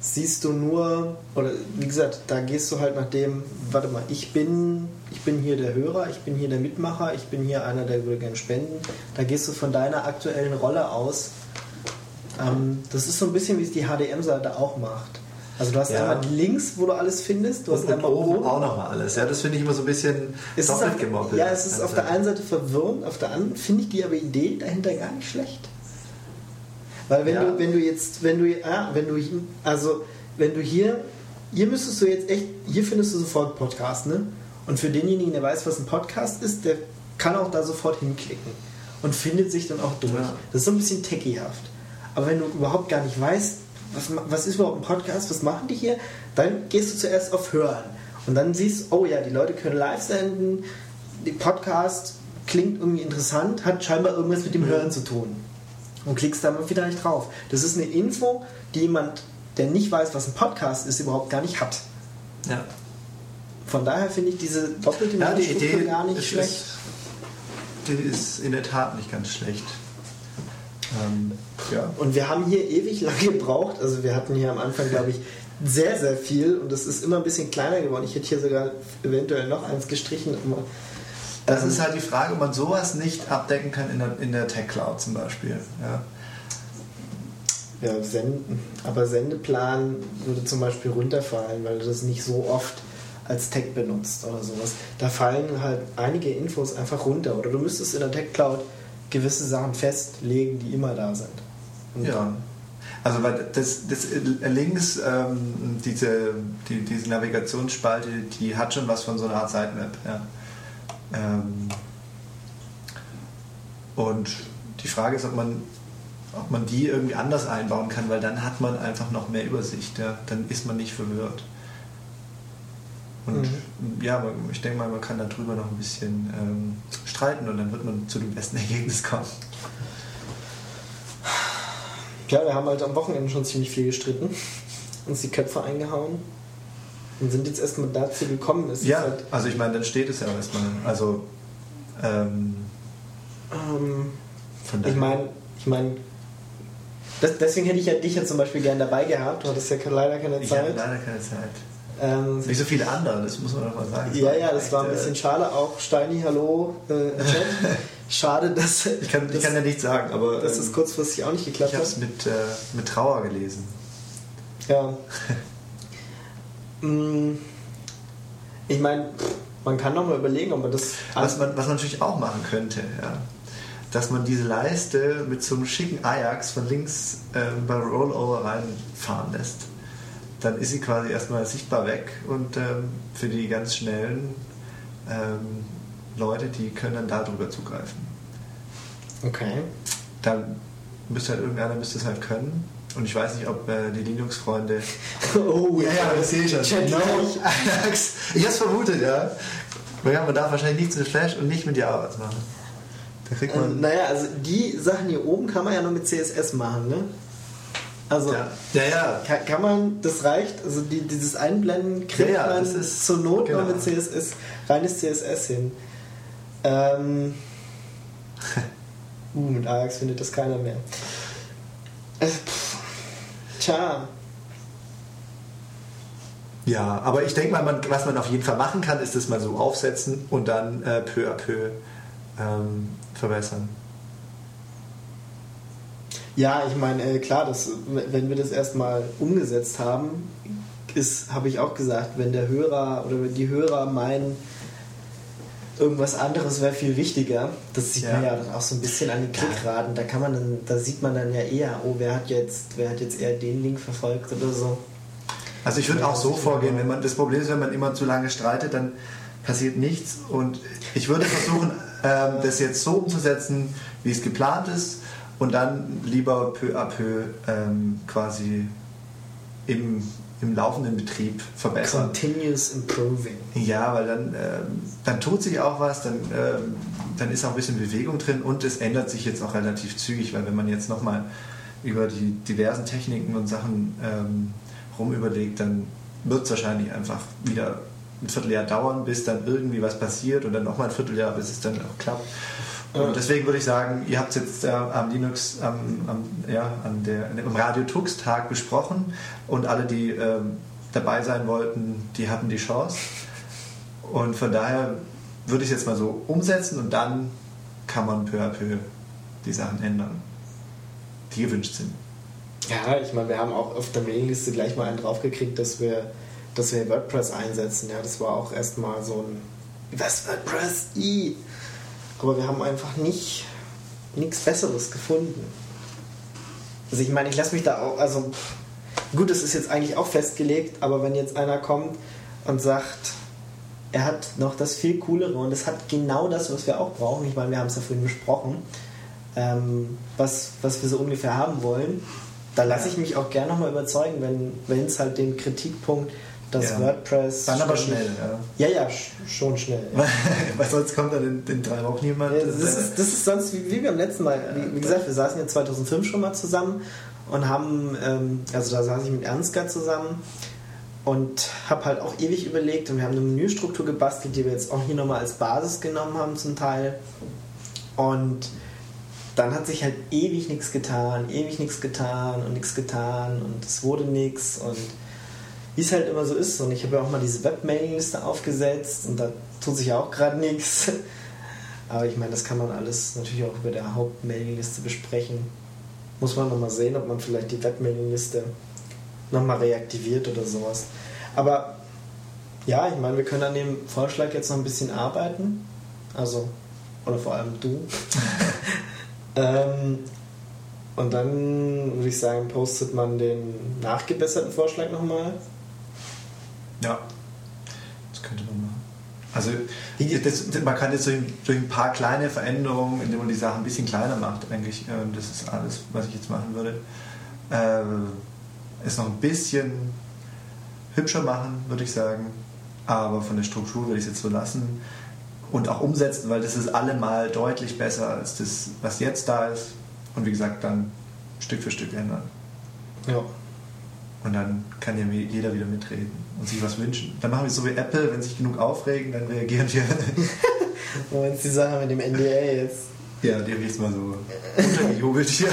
siehst du nur, oder wie gesagt, da gehst du halt nach dem, warte mal, ich bin, ich bin hier der Hörer, ich bin hier der Mitmacher, ich bin hier einer, der würde gerne spenden. Da gehst du von deiner aktuellen Rolle aus. Ähm, das ist so ein bisschen, wie es die H D M-Seite auch macht. Also du hast Ja. einmal die Links, wo du alles findest, du hast Und, und einmal oben oben auch nochmal alles. Ja, das finde ich immer so ein bisschen Es ist doppelt auf, gemoppelt. ja, es ist auf der einen Seite verwirrend, auf der anderen finde ich die aber Idee dahinter gar nicht schlecht. Weil wenn Ja. du, wenn du jetzt, wenn du, ja, wenn du, also wenn du hier, hier müsstest du jetzt echt, hier findest du sofort Podcast, ne? Und für denjenigen, der weiß, was ein Podcast ist, der kann auch da sofort hinklicken und findet sich dann auch durch. Ja. Das ist so ein bisschen techiehaft. Aber wenn du überhaupt gar nicht weißt, was, was ist überhaupt ein Podcast, was machen die hier, dann gehst du zuerst auf Hören. Und dann siehst du, oh ja, die Leute können live senden, die Podcast klingt irgendwie interessant, hat scheinbar irgendwas mit dem Hören zu tun. Und klickst da mal wieder nicht drauf. Das ist eine Info, die jemand, der nicht weiß, was ein Podcast ist, überhaupt gar nicht hat. Ja. Von daher finde ich diese doppelte Ja, die Medienstruktur Idee gar nicht ist, schlecht. Ist, die ist in der Tat nicht ganz schlecht. Ähm, ja. Und wir haben hier ewig lange gebraucht. Also wir hatten hier am Anfang, glaube ich, sehr, sehr viel. Und das ist immer ein bisschen kleiner geworden. Ich hätte hier sogar eventuell noch eins gestrichen. Das Ähm, ist halt die Frage, ob man sowas nicht abdecken kann in der, in der Tech Cloud zum Beispiel. Ja. Ja, senden. Aber Sendeplan würde zum Beispiel runterfallen, weil du das nicht so oft als Tag benutzt oder sowas. Da fallen halt einige Infos einfach runter. Oder du müsstest in der Tech Cloud gewisse Sachen festlegen, die immer da sind. Und Ja. Also weil das, das links, ähm, diese, die, diese Navigationsspalte, die hat schon was von so einer Art Sitemap. Ja. Ähm, und die Frage ist, ob man, ob man die irgendwie anders einbauen kann, weil dann hat man einfach noch mehr Übersicht. Ja. Dann ist man nicht verwirrt. Und Mhm. ja, man- ich denke mal, man kann darüber noch ein bisschen ähm, streiten und dann wird man zu dem besten Ergebnis kommen. Ja, wir haben halt am Wochenende schon ziemlich viel gestritten, uns die Köpfe eingehauen und sind jetzt erstmal dazu gekommen. Es ist Ja, halt, also ich meine, dann steht es ja erstmal. Also ähm, ähm, von ich daher. meine, ich meine, das, deswegen hätte ich ja dich ja zum Beispiel gern dabei gehabt. Du hattest ja leider keine Ich hatte Zeit. leider keine Zeit. Ähm, Wie so viele andere, das muss man doch mal sagen. ja, ja, das echt, war ein äh, bisschen schade. Auch Steini, hallo, äh, Chat. Schade, dass, Ich kann, ich dass, kann ja nichts sagen, aber dass ähm, das kurzfristig auch nicht ich geklappt habe hat. es mit, äh, mit Trauer gelesen. Ja. Mm, ich meine, man kann doch mal überlegen, ob man das. Was man, was man natürlich auch machen könnte, ja, dass man diese Leiste mit so einem schicken Ajax von links ähm, bei Rollover reinfahren lässt. Dann ist sie quasi erstmal sichtbar weg und ähm, für die ganz schnellen ähm, Leute, die können dann darüber zugreifen. Okay. Dann müsste halt irgendeiner müsste es halt können. Und ich weiß nicht, ob äh, die Linux-Freunde... Oh, sehe ich schon. Chat Genau, gleich. Ajax. Ich hab's vermutet, ja. Ja, man darf wahrscheinlich nichts mit Flash und nicht mit Java machen. Da kriegt man... Ähm, naja, also die Sachen hier oben kann man ja nur mit C S S machen, ne? Also ja, ja, ja. kann, kann man, das reicht, also die, dieses Einblenden kriegt Ja, ja, man das ist- zur Not genau. noch mit C S S, reines C S S hin. Ähm, uh, mit Ajax findet das keiner mehr. Äh, pff, tja, Ja, aber ich denke mal, man, was man auf jeden Fall machen kann, ist das mal so aufsetzen und dann äh, peu à peu ähm, verbessern. ja, ich meine, äh, klar, das, wenn wir das erstmal umgesetzt haben, ist, habe ich auch gesagt, wenn der Hörer oder wenn die Hörer meinen, irgendwas anderes wäre viel wichtiger. Das sieht Ja. man ja dann auch so ein bisschen an den Klickraten. Da kann man dann, da sieht man dann ja eher, oh, wer hat jetzt, wer hat jetzt eher den Link verfolgt oder so. Also ich würde Ja, auch so das ist vorgehen, ja- wenn man das Problem ist, wenn man immer zu lange streitet, dann passiert nichts und ich würde versuchen, ähm, das jetzt so umzusetzen, wie es geplant ist und dann lieber peu à peu ähm, quasi im, im laufenden Betrieb verbessern. Continuous improving. Ja, weil dann, ähm, dann tut sich auch was, dann, ähm, dann ist auch ein bisschen Bewegung drin und es ändert sich jetzt auch relativ zügig, weil wenn man jetzt nochmal über die diversen Techniken und Sachen ähm, rum überlegt, dann wird es wahrscheinlich einfach wieder ein Vierteljahr dauern, bis dann irgendwie was passiert und dann nochmal ein Vierteljahr, bis es dann auch klappt. Und deswegen würde ich sagen, ihr habt es jetzt äh, am Linux, am, am, ja, an der, am Radio Tux Tag besprochen und alle, die ähm, dabei sein wollten, die hatten die Chance. Und von daher würde ich es jetzt mal so umsetzen und dann kann man peu à peu die Sachen ändern, die gewünscht sind. Ja, ich meine, wir haben auch auf der Mailingliste gleich mal einen draufgekriegt, dass wir, dass wir WordPress einsetzen. Ja, das war auch erstmal so ein was WordPress i. Aber wir haben einfach nicht nichts Besseres gefunden. Also ich meine, ich lasse mich da auch, also gut, es ist jetzt eigentlich auch festgelegt, aber wenn jetzt einer kommt und sagt, er hat noch das viel Coolere und es hat genau das, was wir auch brauchen, ich meine, wir haben es ja vorhin besprochen, ähm, was, was wir so ungefähr haben wollen, da lasse ich mich auch gerne nochmal überzeugen, wenn es halt den Kritikpunkt, dass ja. WordPress... Dann aber schnell, ja. Ja, ja, schon schnell. Ja. Weil sonst kommt dann in, in drei Wochen jemand... Ja, das, ist, das ist sonst, wie, wie beim letzten Mal, wie, wie gesagt, wir saßen ja zweitausendfünf schon mal zusammen und haben, ähm, also da saß ich mit Ernstgar zusammen und habe halt auch ewig überlegt und wir haben eine Menüstruktur gebastelt, die wir jetzt auch hier nochmal als Basis genommen haben zum Teil. Und dann hat sich halt ewig nichts getan, ewig nichts getan und nichts getan und es wurde nichts und wie es halt immer so ist. Und ich habe ja auch mal diese Web-Mailing-Liste aufgesetzt und da tut sich ja auch gerade nichts. Aber ich meine, das kann man alles natürlich auch über der Haupt-Mailing-Liste besprechen. Muss man nochmal sehen, ob man vielleicht die Web-Mailing-Liste nochmal reaktiviert oder sowas. Aber ja, ich meine, wir können an dem Vorschlag jetzt noch ein bisschen arbeiten. Also, oder vor allem du. ähm, und dann würde ich sagen, postet man den nachgebesserten Vorschlag nochmal. Ja, das könnte man machen. Also das, man kann jetzt durch, durch ein paar kleine Veränderungen, indem man die Sachen ein bisschen kleiner macht, eigentlich, äh, das ist alles, was ich jetzt machen würde, äh, es noch ein bisschen hübscher machen, würde ich sagen, aber von der Struktur würde ich es jetzt so lassen und auch umsetzen, weil das ist allemal deutlich besser als das, was jetzt da ist und wie gesagt, dann Stück für Stück ändern. Ja. Und dann kann ja jeder wieder mitreden und sich was wünschen. Dann machen wir es so wie Apple, wenn sich genug aufregen, dann reagieren wir. Moment, die Sache mit dem N D A jetzt. Ja, die habe ich jetzt mal so untergejubelt hier.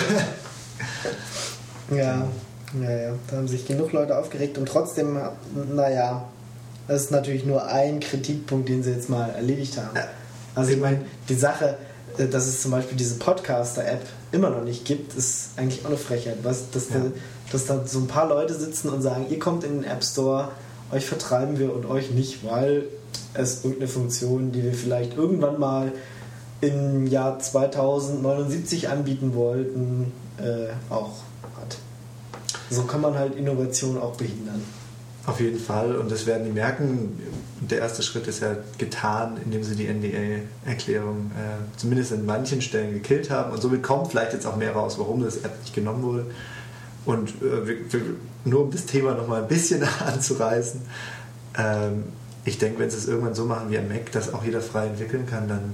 Ja, ja, ja. Da haben sich genug Leute aufgeregt und trotzdem, naja, das ist natürlich nur ein Kritikpunkt, den sie jetzt mal erledigt haben. Also ich meine, die Sache, dass es zum Beispiel diese Podcaster-App immer noch nicht gibt, ist eigentlich auch eine Frechheit. Was, dass, ja. da, dass da so ein paar Leute sitzen und sagen, ihr kommt in den App Store, euch vertreiben wir und euch nicht, weil es irgendeine Funktion, die wir vielleicht irgendwann mal im Jahr zweitausendneunundsiebzig anbieten wollten, äh, auch hat. So kann man halt Innovation auch behindern. Auf jeden Fall, und das werden die merken. Der erste Schritt ist ja getan, indem sie die N D A-Erklärung äh, zumindest an manchen Stellen gekillt haben. Und somit kommt vielleicht jetzt auch mehr raus, warum das App nicht genommen wurde. Und äh, wir, wir, nur um das Thema nochmal ein bisschen anzureißen, ähm, ich denke, wenn sie es irgendwann so machen wie ein Mac, dass auch jeder frei entwickeln kann, dann,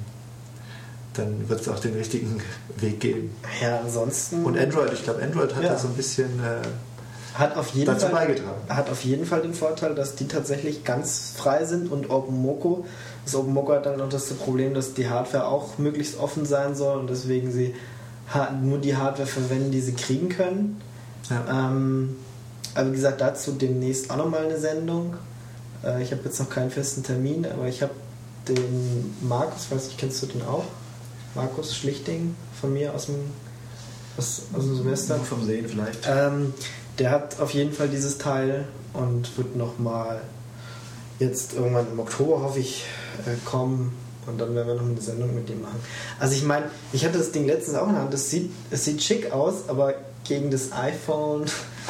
dann wird es auch den richtigen Weg geben. Ja, ansonsten... Und Android, ich glaube, Android hat ja. da so ein bisschen... Äh, Hat auf, jeden dazu Fall, beigetragen. hat auf jeden Fall den Vorteil, dass die tatsächlich ganz frei sind und OpenMoko. Das OpenMoko hat dann noch das Problem, dass die Hardware auch möglichst offen sein soll und deswegen sie nur die Hardware verwenden, die sie kriegen können. Ja. Ähm, aber wie gesagt, dazu demnächst auch nochmal eine Sendung. Äh, ich habe jetzt noch keinen festen Termin, aber ich habe den Markus, weiß ich, kennst du den auch? Markus Schlichting von mir aus dem, aus, aus dem Semester. Nur vom Sehen vielleicht. Ähm, Der hat auf jeden Fall dieses Teil und wird nochmal jetzt irgendwann im Oktober, hoffe ich, äh, kommen und dann werden wir noch eine Sendung mit dem machen. Also ich meine, ich hatte das Ding letztens auch in der Hand, das sieht, es sieht schick aus, aber gegen das iPhone,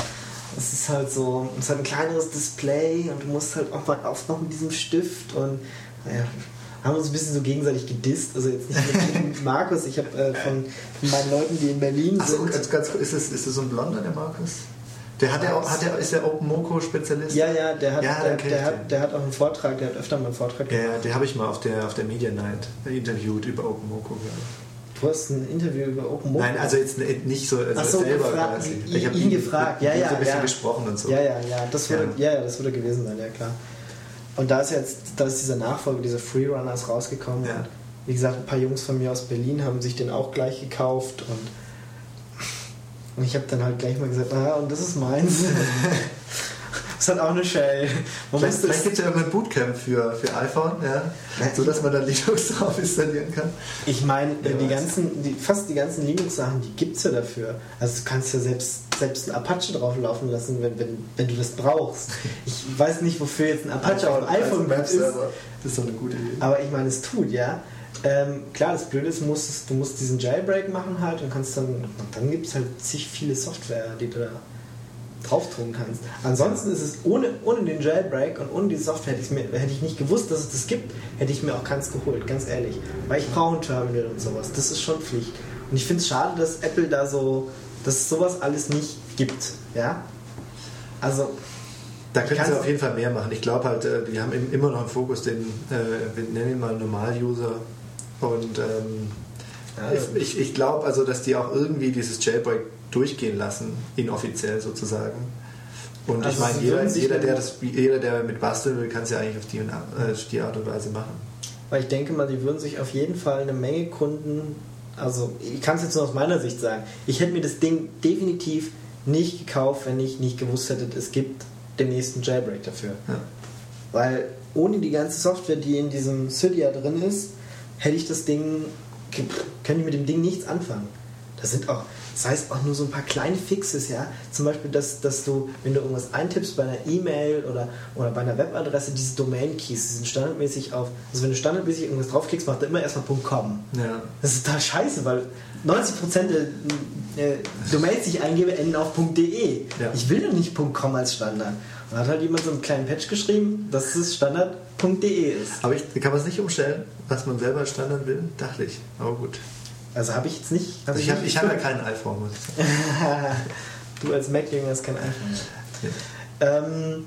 es ist halt so, es hat ein kleineres Display und du musst halt auch mal auf noch mit diesem Stift und naja, haben uns ein bisschen so gegenseitig gedisst, also jetzt nicht mit Markus, ich habe äh, von, von meinen Leuten, die in Berlin Achso, sind. ganz, ganz, ist es ist es so ein Blonder, der Markus? Der hat ja auch, hat der, ist der OpenMoko-Spezialist? Ja, ja, der hat, ja, der, der, hat, der hat auch einen Vortrag, der hat öfter mal einen Vortrag gemacht. Ja, den habe ich mal auf der, auf der Media Night interviewt über OpenMoko. Ja. Du hast ein Interview über OpenMoko? Nein, also jetzt nicht so, also Ach so, selber gefragt, quasi. ihn, ich habe ihn, ihn gefragt, mit, ja, mit ja. so ein bisschen ja. gesprochen und so. Ja, ja, ja, das würde, ja. ja, ja, das würde gewesen sein, ja klar. Und da ist jetzt, da ist dieser Nachfolger, dieser Freerunners rausgekommen. Ja. wie gesagt, ein paar Jungs von mir aus Berlin haben sich den auch gleich gekauft und, und ich habe dann halt gleich mal gesagt, ah, und das ist meins. Das hat auch eine Shell. Vielleicht, vielleicht gibt es ja irgendein Bootcamp für, für iPhone, ja, so dass man dann Linux drauf installieren kann. Ich meine, Ja, die weiß. ganzen, die, fast die ganzen Linux-Sachen, die gibt es ja dafür. Also du kannst ja selbst, selbst einen Apache drauf laufen lassen, wenn, wenn, wenn du das brauchst. Ich weiß nicht, wofür jetzt ein Apache auf dem iPhone Maps, ist, aber das ist doch eine gute Idee. aber ich meine, es tut, ja. Ähm, klar, das Blöde ist, du musst, du musst diesen Jailbreak machen halt und kannst dann, und dann gibt es halt zig viele Software, die du da drauf tun kannst. Ansonsten ist es ohne, ohne den Jailbreak und ohne die Software hätte, mir, hätte ich nicht gewusst, dass es das gibt, hätte ich mir auch keins geholt, ganz ehrlich. Weil ich brauche ein Terminal und sowas. Das ist schon Pflicht. Und ich finde es schade, dass Apple da so, dass es sowas alles nicht gibt. Ja? Also. Da können sie kann's- auf jeden Fall mehr machen. Ich glaube halt, äh, die haben im- immer noch im Fokus den, äh, wir nennen ihn mal Normal-User. Und ähm, Ja, ich, ich, ich glaube also, dass die auch irgendwie dieses Jailbreak durchgehen lassen, inoffiziell sozusagen. Und Also ich meine, sie jeder, würden sich jeder, der mit- das, jeder, der mit basteln will, kann es ja eigentlich auf die, und, äh, die Art und Weise machen. Weil ich denke mal, die würden sich auf jeden Fall eine Menge Kunden, also ich kann es jetzt nur aus meiner Sicht sagen, ich hätte mir das Ding definitiv nicht gekauft, wenn ich nicht gewusst hätte, es gibt den nächsten Jailbreak dafür. Ja. Weil ohne die ganze Software, die in diesem Cydia drin ist, hätte ich das Ding, könnte ich mit dem Ding nichts anfangen. Das sind auch, das heißt auch nur so ein paar kleine Fixes, ja. Zum Beispiel, dass, dass du, wenn du irgendwas eintippst bei einer E-Mail oder, oder bei einer Webadresse, diese Domain-Keys, die sind standardmäßig auf, also wenn du standardmäßig irgendwas draufklickst, macht er immer erstmal .com. Ja. Das ist total scheiße, weil neunzig Prozent der äh, Domains, die ich eingebe, enden auf .de. Ja. Ich will doch nicht .com als Standard. Und da hat halt jemand so einen kleinen Patch geschrieben, dass es Standard.de ist. Aber ich, kann man es nicht umstellen, was man selber als Standard will? Dachte ich. Aber gut. Also habe ich jetzt nicht... hab Also ich habe nicht ich hab ja gehört. kein iPhone, muss ich sagen. Du als Mac-Jünger hast kein iPhone. Ja. Ähm,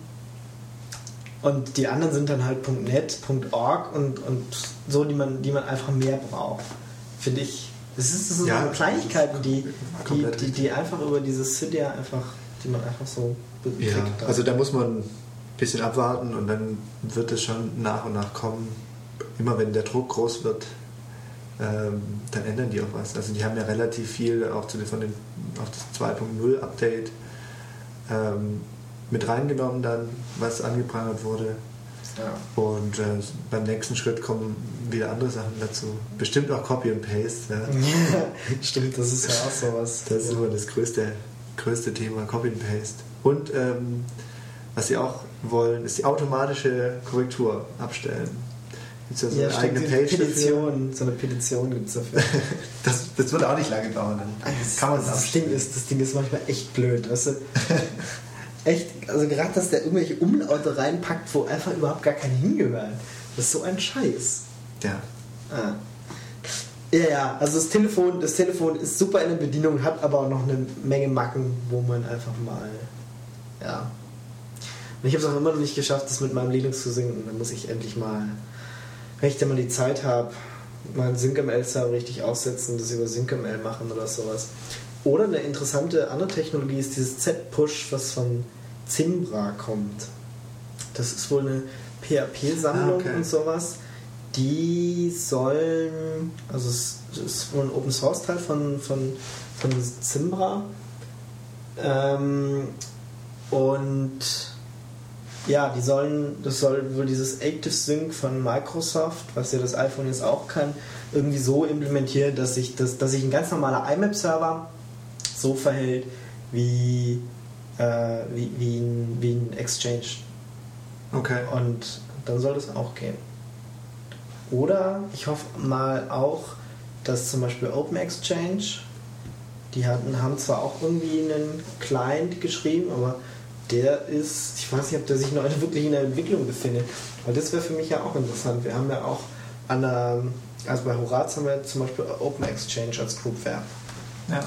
und die anderen sind dann halt .net, .org und, und so, die man, die man einfach mehr braucht. Finde ich. Das, ist, das sind Ja, so Kleinigkeiten, die, die, komplett die, die richtig. einfach über dieses Cydia einfach, die man einfach so Ja, bekriegt. also da muss man ein bisschen abwarten und dann wird es schon nach und nach kommen. Immer wenn der Druck groß wird, ähm, dann ändern die auch was. Also die haben ja relativ viel auch zu den, von den, auf das zwei Punkt null Update ähm, mit reingenommen dann, was angeprangert wurde. Ja. Und äh, beim nächsten Schritt kommen wieder andere Sachen dazu. Bestimmt auch Copy and Paste. Ja. Stimmt, das ist ja auch sowas. Das ist immer das größte, größte Thema, Copy and Paste. Und ähm, was sie auch wollen, ist die automatische Korrektur abstellen. Gibt es ja so Ja, eine stimmt, eigene diese Page dafür. Petition, so eine Petition gibt es dafür. Das, das wird auch nicht lange dauern. Dann kann man das, das das, Ding ist, das Ding ist manchmal echt blöd, weißt du? Echt, also gerade, dass der irgendwelche Umlaute reinpackt, wo einfach überhaupt gar keine hingehören. Das ist so ein Scheiß. Ja. Ah. Ja, ja, also das Telefon, das Telefon ist super in der Bedienung, hat aber auch noch eine Menge Macken, wo man einfach mal, ja. Und ich habe es auch immer noch nicht geschafft, das mit meinem Linux zu synken. Da muss ich endlich mal, wenn ich dann mal die Zeit habe, meinen SyncML-Server richtig aussetzen, das über SyncML machen oder sowas. Oder eine interessante andere Technologie ist dieses Z-Push, was von Zimbra kommt. Das ist wohl eine P H P-Sammlung Ah, okay. und sowas. Die sollen, also es ist wohl ein Open-Source-Teil von, von, von Zimbra. Ähm, und ja, die sollen, das soll wohl dieses ActiveSync von Microsoft, was ja das iPhone jetzt auch kann, irgendwie so implementieren, dass sich das, dass sich ein ganz normaler I M A P-Server so verhält wie, äh, wie, wie, ein, wie ein Exchange. Okay. Und dann soll das auch gehen. Oder ich hoffe mal auch, dass zum Beispiel Open Exchange, die hatten, haben zwar auch irgendwie einen Client geschrieben, aber der ist, ich weiß nicht, ob der sich noch wirklich in der Entwicklung befindet. Weil das wäre für mich ja auch interessant. Wir haben ja auch an der, also bei Horaz haben wir zum Beispiel Open Exchange als Group Verb. Ja.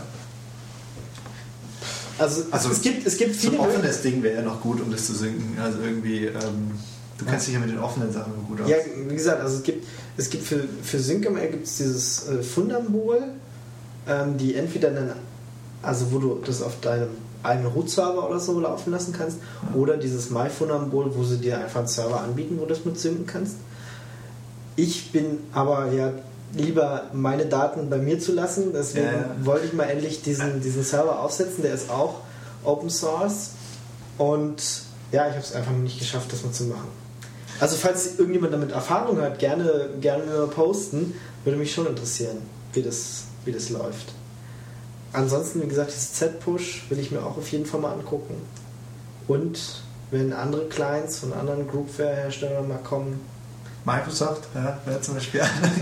Also, Also es gibt, es gibt So viele ein offenes Ding wäre ja noch gut, um das zu synken. Also irgendwie, ähm, du kennst dich ja mit den offenen Sachen gut aus. Ja, wie gesagt, also es gibt, es gibt für, für SyncML gibt es dieses äh, Fundambol, ähm, die entweder einen, also wo du das auf deinem eigenen Root-Server oder so laufen lassen kannst, ja. oder dieses MyFundambol, wo sie dir einfach einen Server anbieten, wo du das mit synken kannst. Ich bin aber ja lieber meine Daten bei mir zu lassen. Deswegen ja, ja. wollte ich mal endlich diesen, diesen Server aufsetzen. Der ist auch Open Source. Und ja, ich habe es einfach noch nicht geschafft, das mal zu machen. Also falls irgendjemand damit Erfahrung hat, gerne, gerne mir posten. Würde mich schon interessieren, wie das, wie das läuft. Ansonsten, wie gesagt, dieses Z-Push will ich mir auch auf jeden Fall mal angucken. Und wenn andere Clients von anderen Groupware-Herstellern mal kommen. Microsoft, ja, wäre zum Beispiel.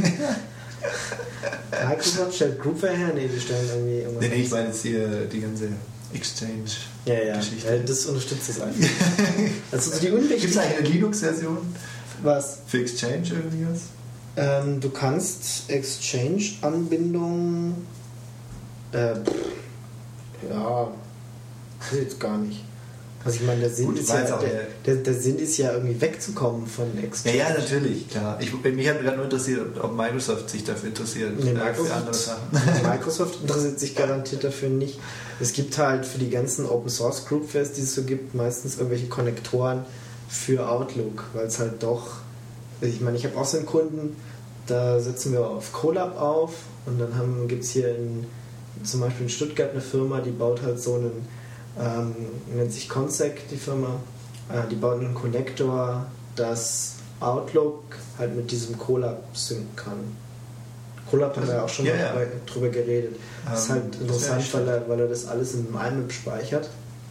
Microsoft stellt Groupware her? Nee, die stellen irgendwie irgendwas. Nee, nee, ich meine jetzt die, die ganze Exchange. Ja, ja, Geschichte. ja, das unterstützt das einfach. Also die unwichtigen. Gibt es eigentlich eine Linux-Version? Was? Für Exchange irgendwie was? Ähm, du kannst Exchange-Anbindungen. Äh, pff, ja, weiß ich jetzt gar nicht. Also ich meine, der Sinn, Gut, ist, weiß ja, auch, der, ja. der, der Sinn ist ja irgendwie wegzukommen von Ja, Exchange. ja, natürlich, klar. Ich, mich hat gerade nur interessiert, ob Microsoft sich dafür interessiert. Nee, äh, Microsoft, für andere Sachen. Microsoft interessiert sich garantiert dafür nicht. Es gibt halt für die ganzen Open Source Groupwares, die es so gibt, meistens irgendwelche Konnektoren für Outlook, weil es halt doch, ich meine, ich habe auch so einen Kunden, da setzen wir auf Colab auf und dann gibt es hier in, zum Beispiel in Stuttgart eine Firma, die baut halt so einen, ähm, nennt sich Consec, die Firma, äh, die baut einen Konnektor, dass Outlook halt mit diesem Colab synken kann. Colab haben wir ja auch schon ja, mal ja. drüber geredet. Das ist Ähm, halt interessant, das weil er, weil er das alles in einem I M A P speichert.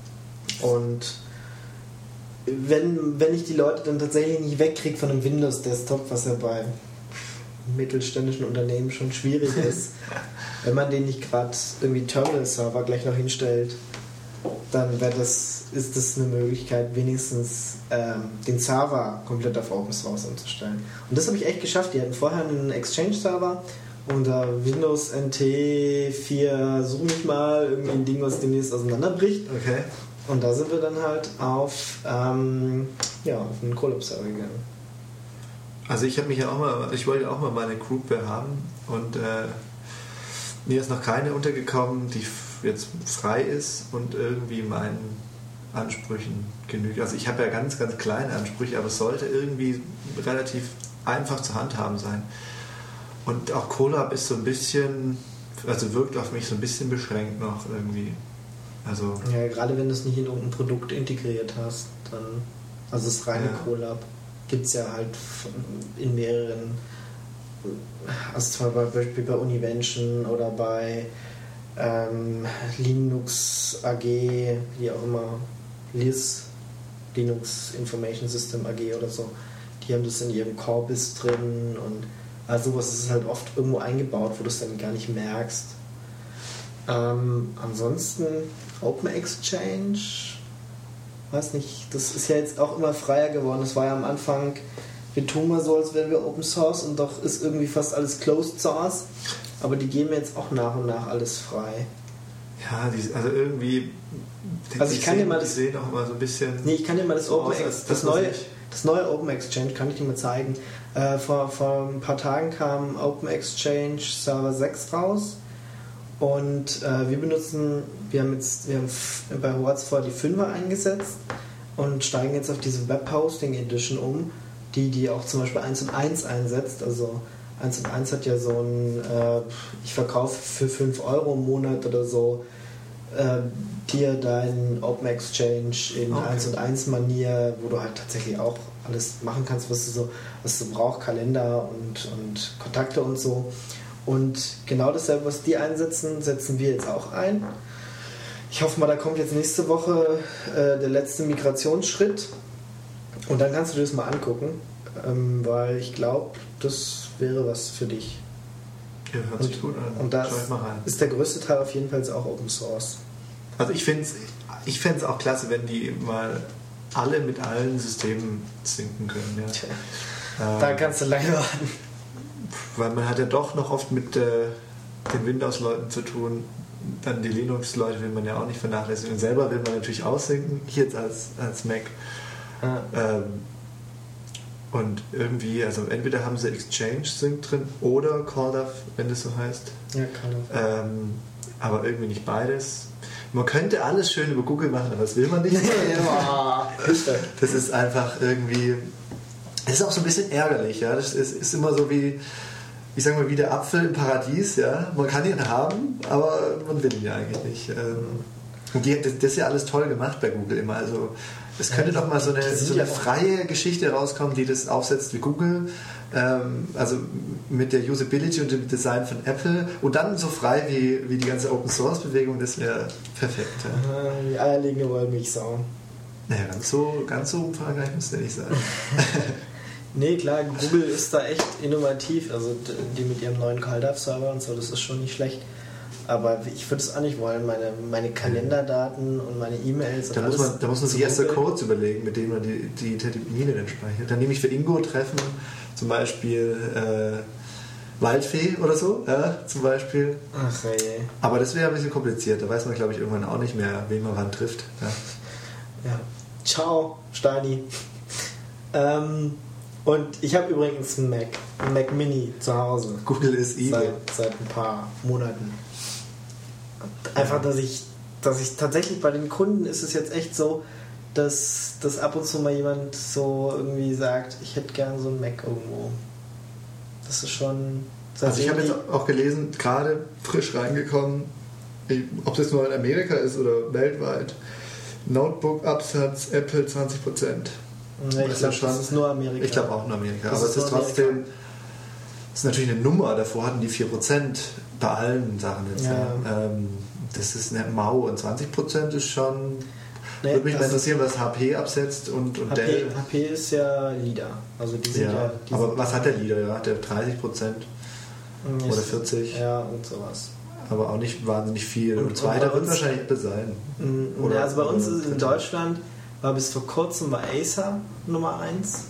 Und wenn, wenn ich die Leute dann tatsächlich nicht wegkriege von einem Windows-Desktop, was ja bei mittelständischen Unternehmen schon schwierig ist, wenn man den nicht gerade irgendwie Terminal-Server gleich noch hinstellt, dann wäre das, ist das eine Möglichkeit, wenigstens ähm, den Server komplett auf Open Source umzustellen. Und das habe ich echt geschafft. Die hatten vorher einen Exchange-Server unter Windows N T vier, such mich mal, irgendwie ein Ding, was demnächst auseinanderbricht. Okay. Und da sind wir dann halt auf, ähm, ja, auf einen Colab-Server gegangen. Also ich habe mich ja auch mal, ich wollte auch mal meine Groupware haben und äh, mir ist noch keine untergekommen, die jetzt frei ist und irgendwie meinen Ansprüchen genügt. Also ich habe ja ganz, ganz kleine Ansprüche, aber es sollte irgendwie relativ einfach zu handhaben sein. Und auch Colab ist so ein bisschen, also wirkt auf mich so ein bisschen beschränkt noch irgendwie. Also ja, gerade wenn du es nicht in irgendein Produkt integriert hast, dann, also das reine ja. Colab gibt es ja halt in mehreren, also zum Beispiel bei Univention oder bei ähm, Linux A G, wie auch immer, L I S, Linux Information System A G oder so, die haben das in ihrem Corbis drin und also sowas ist halt oft irgendwo eingebaut, wo du es dann gar nicht merkst. Ähm, ansonsten Open Exchange, weiß nicht, das ist ja jetzt auch immer freier geworden. Das war ja am Anfang, wir tun mal so, als wären wir Open Source und doch ist irgendwie fast alles Closed Source. Aber die geben jetzt auch nach und nach alles frei. ja, die, also irgendwie. Also ich kann dir mal das- Die sehen auch immer so ein bisschen. Nee, ich kann dir mal das, so Open aus, Ex- als das, das, was neue, ich- das neue Open Exchange kann ich dir mal zeigen. Äh, vor, vor ein paar Tagen kam Open Exchange Server sechs raus. Und äh, wir benutzen, wir haben jetzt wir haben f- bei Hoaz vor die fünfer eingesetzt und steigen jetzt auf diese Web Hosting Edition um, die die auch zum Beispiel eins und eins einsetzt. Also eins und eins hat ja so ein, äh, ich verkaufe für fünf Euro im Monat oder so äh, dir dein Open Exchange in Okay. eins und eins Manier, wo du halt tatsächlich auch alles machen kannst, was du so, was du brauchst, Kalender und, und Kontakte und so. Und genau dasselbe, was die einsetzen, setzen wir jetzt auch ein. Ich hoffe mal, da kommt jetzt nächste Woche äh, der letzte Migrationsschritt. Und dann kannst du dir das mal angucken, ähm, weil ich glaube, das wäre was für dich. Ja, hört sich gut an. Und das Schau ich mal rein. ist der größte Teil auf jeden Fall auch Open Source. Also ich finde es ich fänd's auch klasse, wenn die mal alle mit allen Systemen synken können. Ja. Tja, Ähm, da kannst du lange warten. weil man hat ja doch noch oft mit äh, den Windows-Leuten zu tun. Dann die Linux-Leute will man ja auch nicht vernachlässigen. Und selber will man natürlich aussynken, ich jetzt als, als Mac. Ja. Ähm, und irgendwie, also entweder haben sie Exchange Sync drin oder CallDAV, wenn das so heißt. Ja, kann auch. Ähm, aber irgendwie nicht beides. Man könnte alles schön über Google machen, aber das will man nicht. Ja, Das ist einfach irgendwie. Das ist auch so ein bisschen ärgerlich, ja. Das ist, ist immer so wie, ich sag mal, wie der Apfel im Paradies, ja. Man kann ihn haben, aber man will ihn ja eigentlich nicht. Ähm, und die, das, das ist ja alles toll gemacht bei Google immer. Also es könnte doch mal so eine, so eine freie Geschichte rauskommen, die das aufsetzt wie Google. Ähm, also mit der Usability und dem Design von Apple und dann so frei wie, wie die ganze Open Source Bewegung, das wäre perfekt. Ja. Die eierlegende Wollmilchsau. Naja, ganz so, ganz so umfangreich müsste nicht sein. Nee, klar, Google ist da echt innovativ. Also die mit ihrem neuen CalDAV-Server und so, das ist schon nicht schlecht. Aber ich würde es auch nicht wollen, meine, meine Kalenderdaten und meine E-Mails. Da muss man, da muss man sich erst so Codes überlegen, mit denen man die, die Termine dann speichert. Dann nehme ich für Ingo-Treffen zum Beispiel äh, Waldfee oder so, ja, zum Beispiel. Ach je. Aber das wäre ein bisschen kompliziert. Da weiß man, glaube ich, irgendwann auch nicht mehr, wen man wann trifft. Ja. Ja. Ciao, Steini. ähm, und ich habe übrigens einen Mac, einen Mac Mini zu Hause. Google ist evil. Seit, seit ein paar Monaten. Einfach, dass ich, dass ich tatsächlich bei den Kunden ist es jetzt echt so, dass, dass ab und zu mal jemand so irgendwie sagt, ich hätte gern so einen Mac irgendwo. Das ist schon... Also ich habe jetzt auch gelesen, gerade frisch reingekommen, ob das nur in Amerika ist oder weltweit, Notebook-Absatz Apple zwanzig Prozent. Ja, ich glaube, das ist nur Amerika. Ich glaube auch nur Amerika. Das aber ist es ist trotzdem, es ist natürlich eine Nummer, davor hatten die vier Prozent bei allen Sachen jetzt. Ja. Ja. Ähm, das ist eine Mau und zwanzig Prozent ist schon... Nee, würde mich mal interessieren, was H P absetzt und, und H P, Dell. H P ist ja Leader. Also die sind ja, ja die aber sind was hat der Leader? Ja? Hat der dreißig Prozent oder vierzig? Ja, und sowas. Aber auch nicht wahnsinnig viel. Und, Und zweiter bei wird uns- wahrscheinlich Apple sein. Mm, Oder- ja, also bei uns oder ist es in dritter. Deutschland, war bis vor kurzem bei Acer Nummer eins.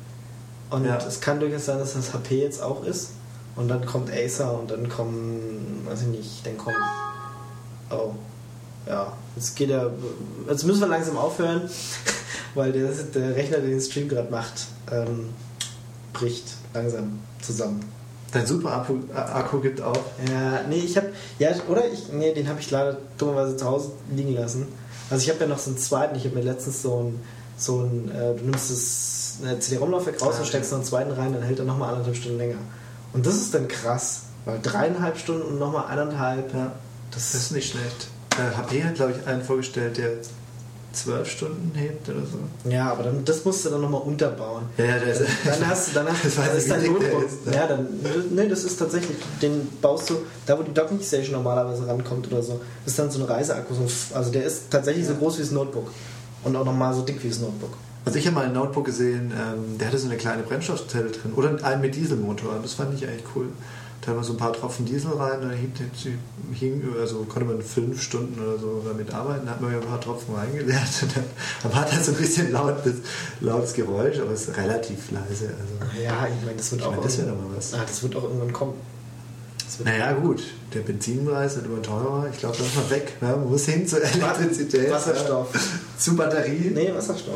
Und Ja. es kann durchaus sein, dass das H P jetzt auch ist. Und dann kommt Acer und dann kommen, weiß ich nicht, dann kommt. Oh. Ja, jetzt geht er. Jetzt müssen wir langsam aufhören, weil der, der Rechner, der den Stream gerade macht, ähm, bricht langsam zusammen. Dein super Akku, Akku gibt auch. Ja, nee, ich habe, ja, oder ich, nee, den habe ich leider dummerweise zu Hause liegen lassen. Also ich habe ja noch so einen zweiten, ich habe mir letztens so ein, so ein, äh, du nimmst das eine C D-ROM-Laufwerk raus Ah, und steckst noch einen zweiten rein, dann hält er nochmal anderthalb Stunden länger. Und das ist dann krass, weil dreieinhalb Stunden und nochmal eineinhalb, Ja, das, das ist nicht schlecht. Äh, H P hat, glaube ich, einen vorgestellt, der zwölf Stunden hebt oder so. ja, aber dann, das musst du dann nochmal unterbauen. Ja, ja, der ist. Dann hast du, dann hast, Das weiß dann ich, ist dein wie dick der Notebook. ist, ne? Ja, dann, nee, das ist tatsächlich, den baust du, da wo die Docking Station normalerweise rankommt oder so, ist dann so ein Reiseakku, so ein, also der ist tatsächlich so groß wie das Notebook und auch nochmal so dick wie das Notebook. Also ich habe mal ein Notebook gesehen, ähm, der hatte so eine kleine Brennstoffzelle drin. Oder einen mit Dieselmotor. Das fand ich eigentlich cool. Da hat man so ein paar Tropfen Diesel rein, dann hing, hing, also konnte man fünf Stunden oder so damit arbeiten, da hat man ja ein paar Tropfen reingeleert. Und dann, dann hat er so ein bisschen lautes, lautes Geräusch, aber es ist relativ leise. Also, Ja, ich meine, das wird ich auch meine, das wäre irgendwann- doch mal was. Ah, das wird auch irgendwann kommen. Das wird Naja, gut, der Benzinpreis wird immer teurer. Ich glaube, da ist man weg. Ne? Man muss hin zur Elektrizität. Wasserstoff. Ja, zu Batterie. Nee, Wasserstoff.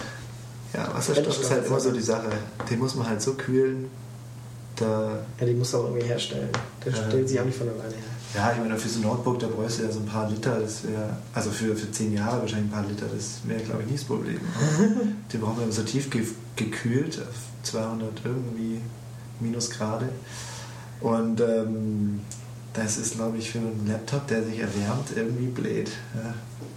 Ja, Wasserstoff ist halt immer so die Sache. Den muss man halt so kühlen. Da, Ja, die musst du auch irgendwie herstellen. Der Ja. stellt sich auch nicht von alleine her. ja, ich meine, für so ein Notebook, da bräuchst du ja so ein paar Liter. Das wäre, also für, für zehn Jahre wahrscheinlich ein paar Liter, das wäre, glaube ich, nie das Problem. Den brauchen wir immer so tief ge gekühlt, auf zweihundert irgendwie Minusgrade. Und ähm, das ist, glaube ich, für einen Laptop, der sich erwärmt, irgendwie blöd. Ja.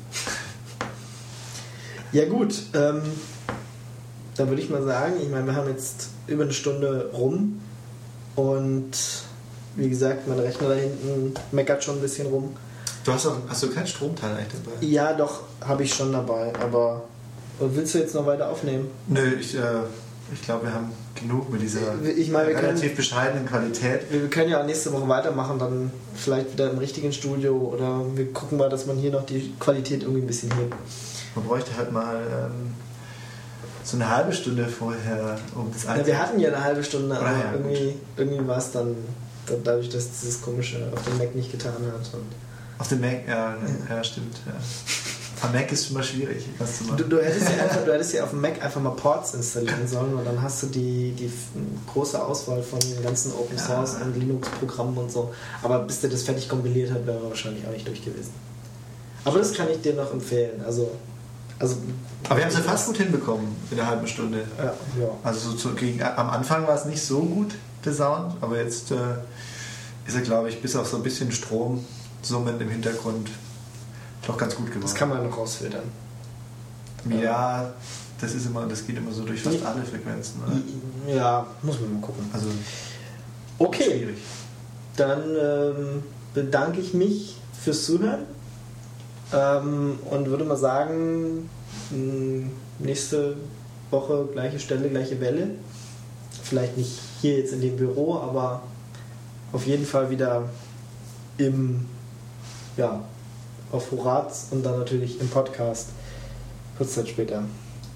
Ja gut, ähm, dann würde ich mal sagen, ich meine, wir haben jetzt über eine Stunde rum und wie gesagt, mein Rechner da hinten meckert schon ein bisschen rum. Du hast, auch, hast du kein Stromteil eigentlich dabei? Ja, doch, habe ich schon dabei, aber willst du jetzt noch weiter aufnehmen? Nö, ich, äh, ich glaube, wir haben genug mit dieser Ich meine, wir relativ können- bescheidenen Qualität. Wir können ja auch nächste Woche weitermachen, dann vielleicht wieder im richtigen Studio oder wir gucken mal, dass man hier noch die Qualität irgendwie ein bisschen hebt. Man bräuchte halt mal ähm, so eine halbe Stunde vorher, um das Ja, wir hatten ja eine halbe Stunde, aber Ah, ja, irgendwie, irgendwie war es dann, dann dadurch, dass dieses komische auf dem Mac nicht getan hat. Und Auf dem Mac, ja, ja. ja stimmt. Ja. Am Mac ist immer schwierig, was zu du, machen. du, hättest ja einfach, du hättest ja auf dem Mac einfach mal Ports installieren sollen und dann hast du die, die große Auswahl von den ganzen Open Ja. Source und Linux-Programmen und so. Aber bis der das fertig kompiliert hat, wäre er wahrscheinlich auch nicht durch gewesen. Aber das kann ich dir noch empfehlen. Also, also Aber wir haben es ja fast gut hinbekommen in einer halben Stunde. Ja, ja. Also so zu, gegen, am Anfang war es nicht so gut, der Sound, aber jetzt äh, ist er, glaube ich, bis auf so ein bisschen Stromsummen im Hintergrund doch ganz gut geworden. Das kann man noch rausfiltern. Ja, das ist immer, das geht immer so durch fast ja. alle Frequenzen. Oder? Ja, muss man mal gucken. Also okay, schwierig. Dann ähm, bedanke ich mich fürs Zuhören ähm, und würde mal sagen, mh, nächste Woche gleiche Stelle, gleiche Welle. Vielleicht nicht hier jetzt in dem Büro, aber auf jeden Fall wieder im, ja, auf Horaz und dann natürlich im Podcast. Kurz Zeit später.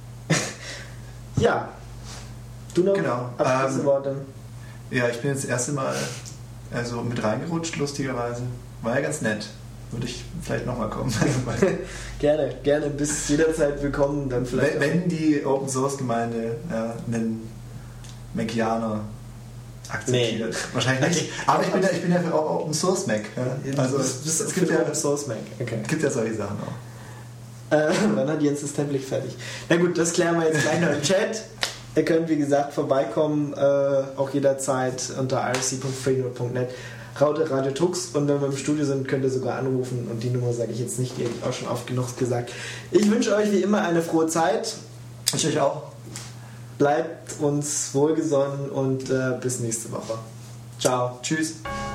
Ja, du noch genau. Abschlussworte? Ähm, ja, ich bin jetzt das erste Mal also mit reingerutscht, lustigerweise. War ja ganz nett. Würde ich vielleicht nochmal kommen. Gerne, gerne. Bis jederzeit willkommen. Dann vielleicht wenn, wenn die Open Source Gemeinde ja, einen Macianer akzeptiert. Nee. Wahrscheinlich nicht. Aber ich bin ja, ich bin ja für Open Source Mac. Ja. Also es, es, es gibt ja Open Source Mac. Okay. Es gibt ja solche Sachen auch. Äh, dann hat Jens das Template fertig. Na gut, das klären wir jetzt gleich noch im Chat. Ihr könnt, wie gesagt, vorbeikommen, äh, auch jederzeit unter i r c punkt freenode punkt net. Raute Radio Tux, und wenn wir im Studio sind, könnt ihr sogar anrufen, und die Nummer sage ich jetzt nicht, die habe ich auch schon oft genug gesagt. Ich wünsche euch wie immer eine frohe Zeit. Ich euch auch. Bleibt uns wohlgesonnen und äh, bis nächste Woche. Ciao. Tschüss.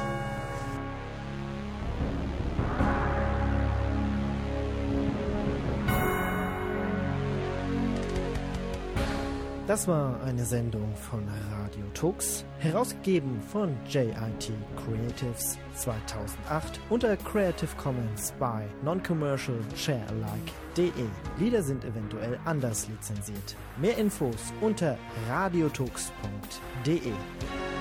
Das war eine Sendung von Radio Tux, herausgegeben von J I T Creatives zweitausendacht unter Creative Commons by Non-Commercial Share-alike punkt de. Lieder sind eventuell anders lizenziert. Mehr Infos unter radiotux punkt de.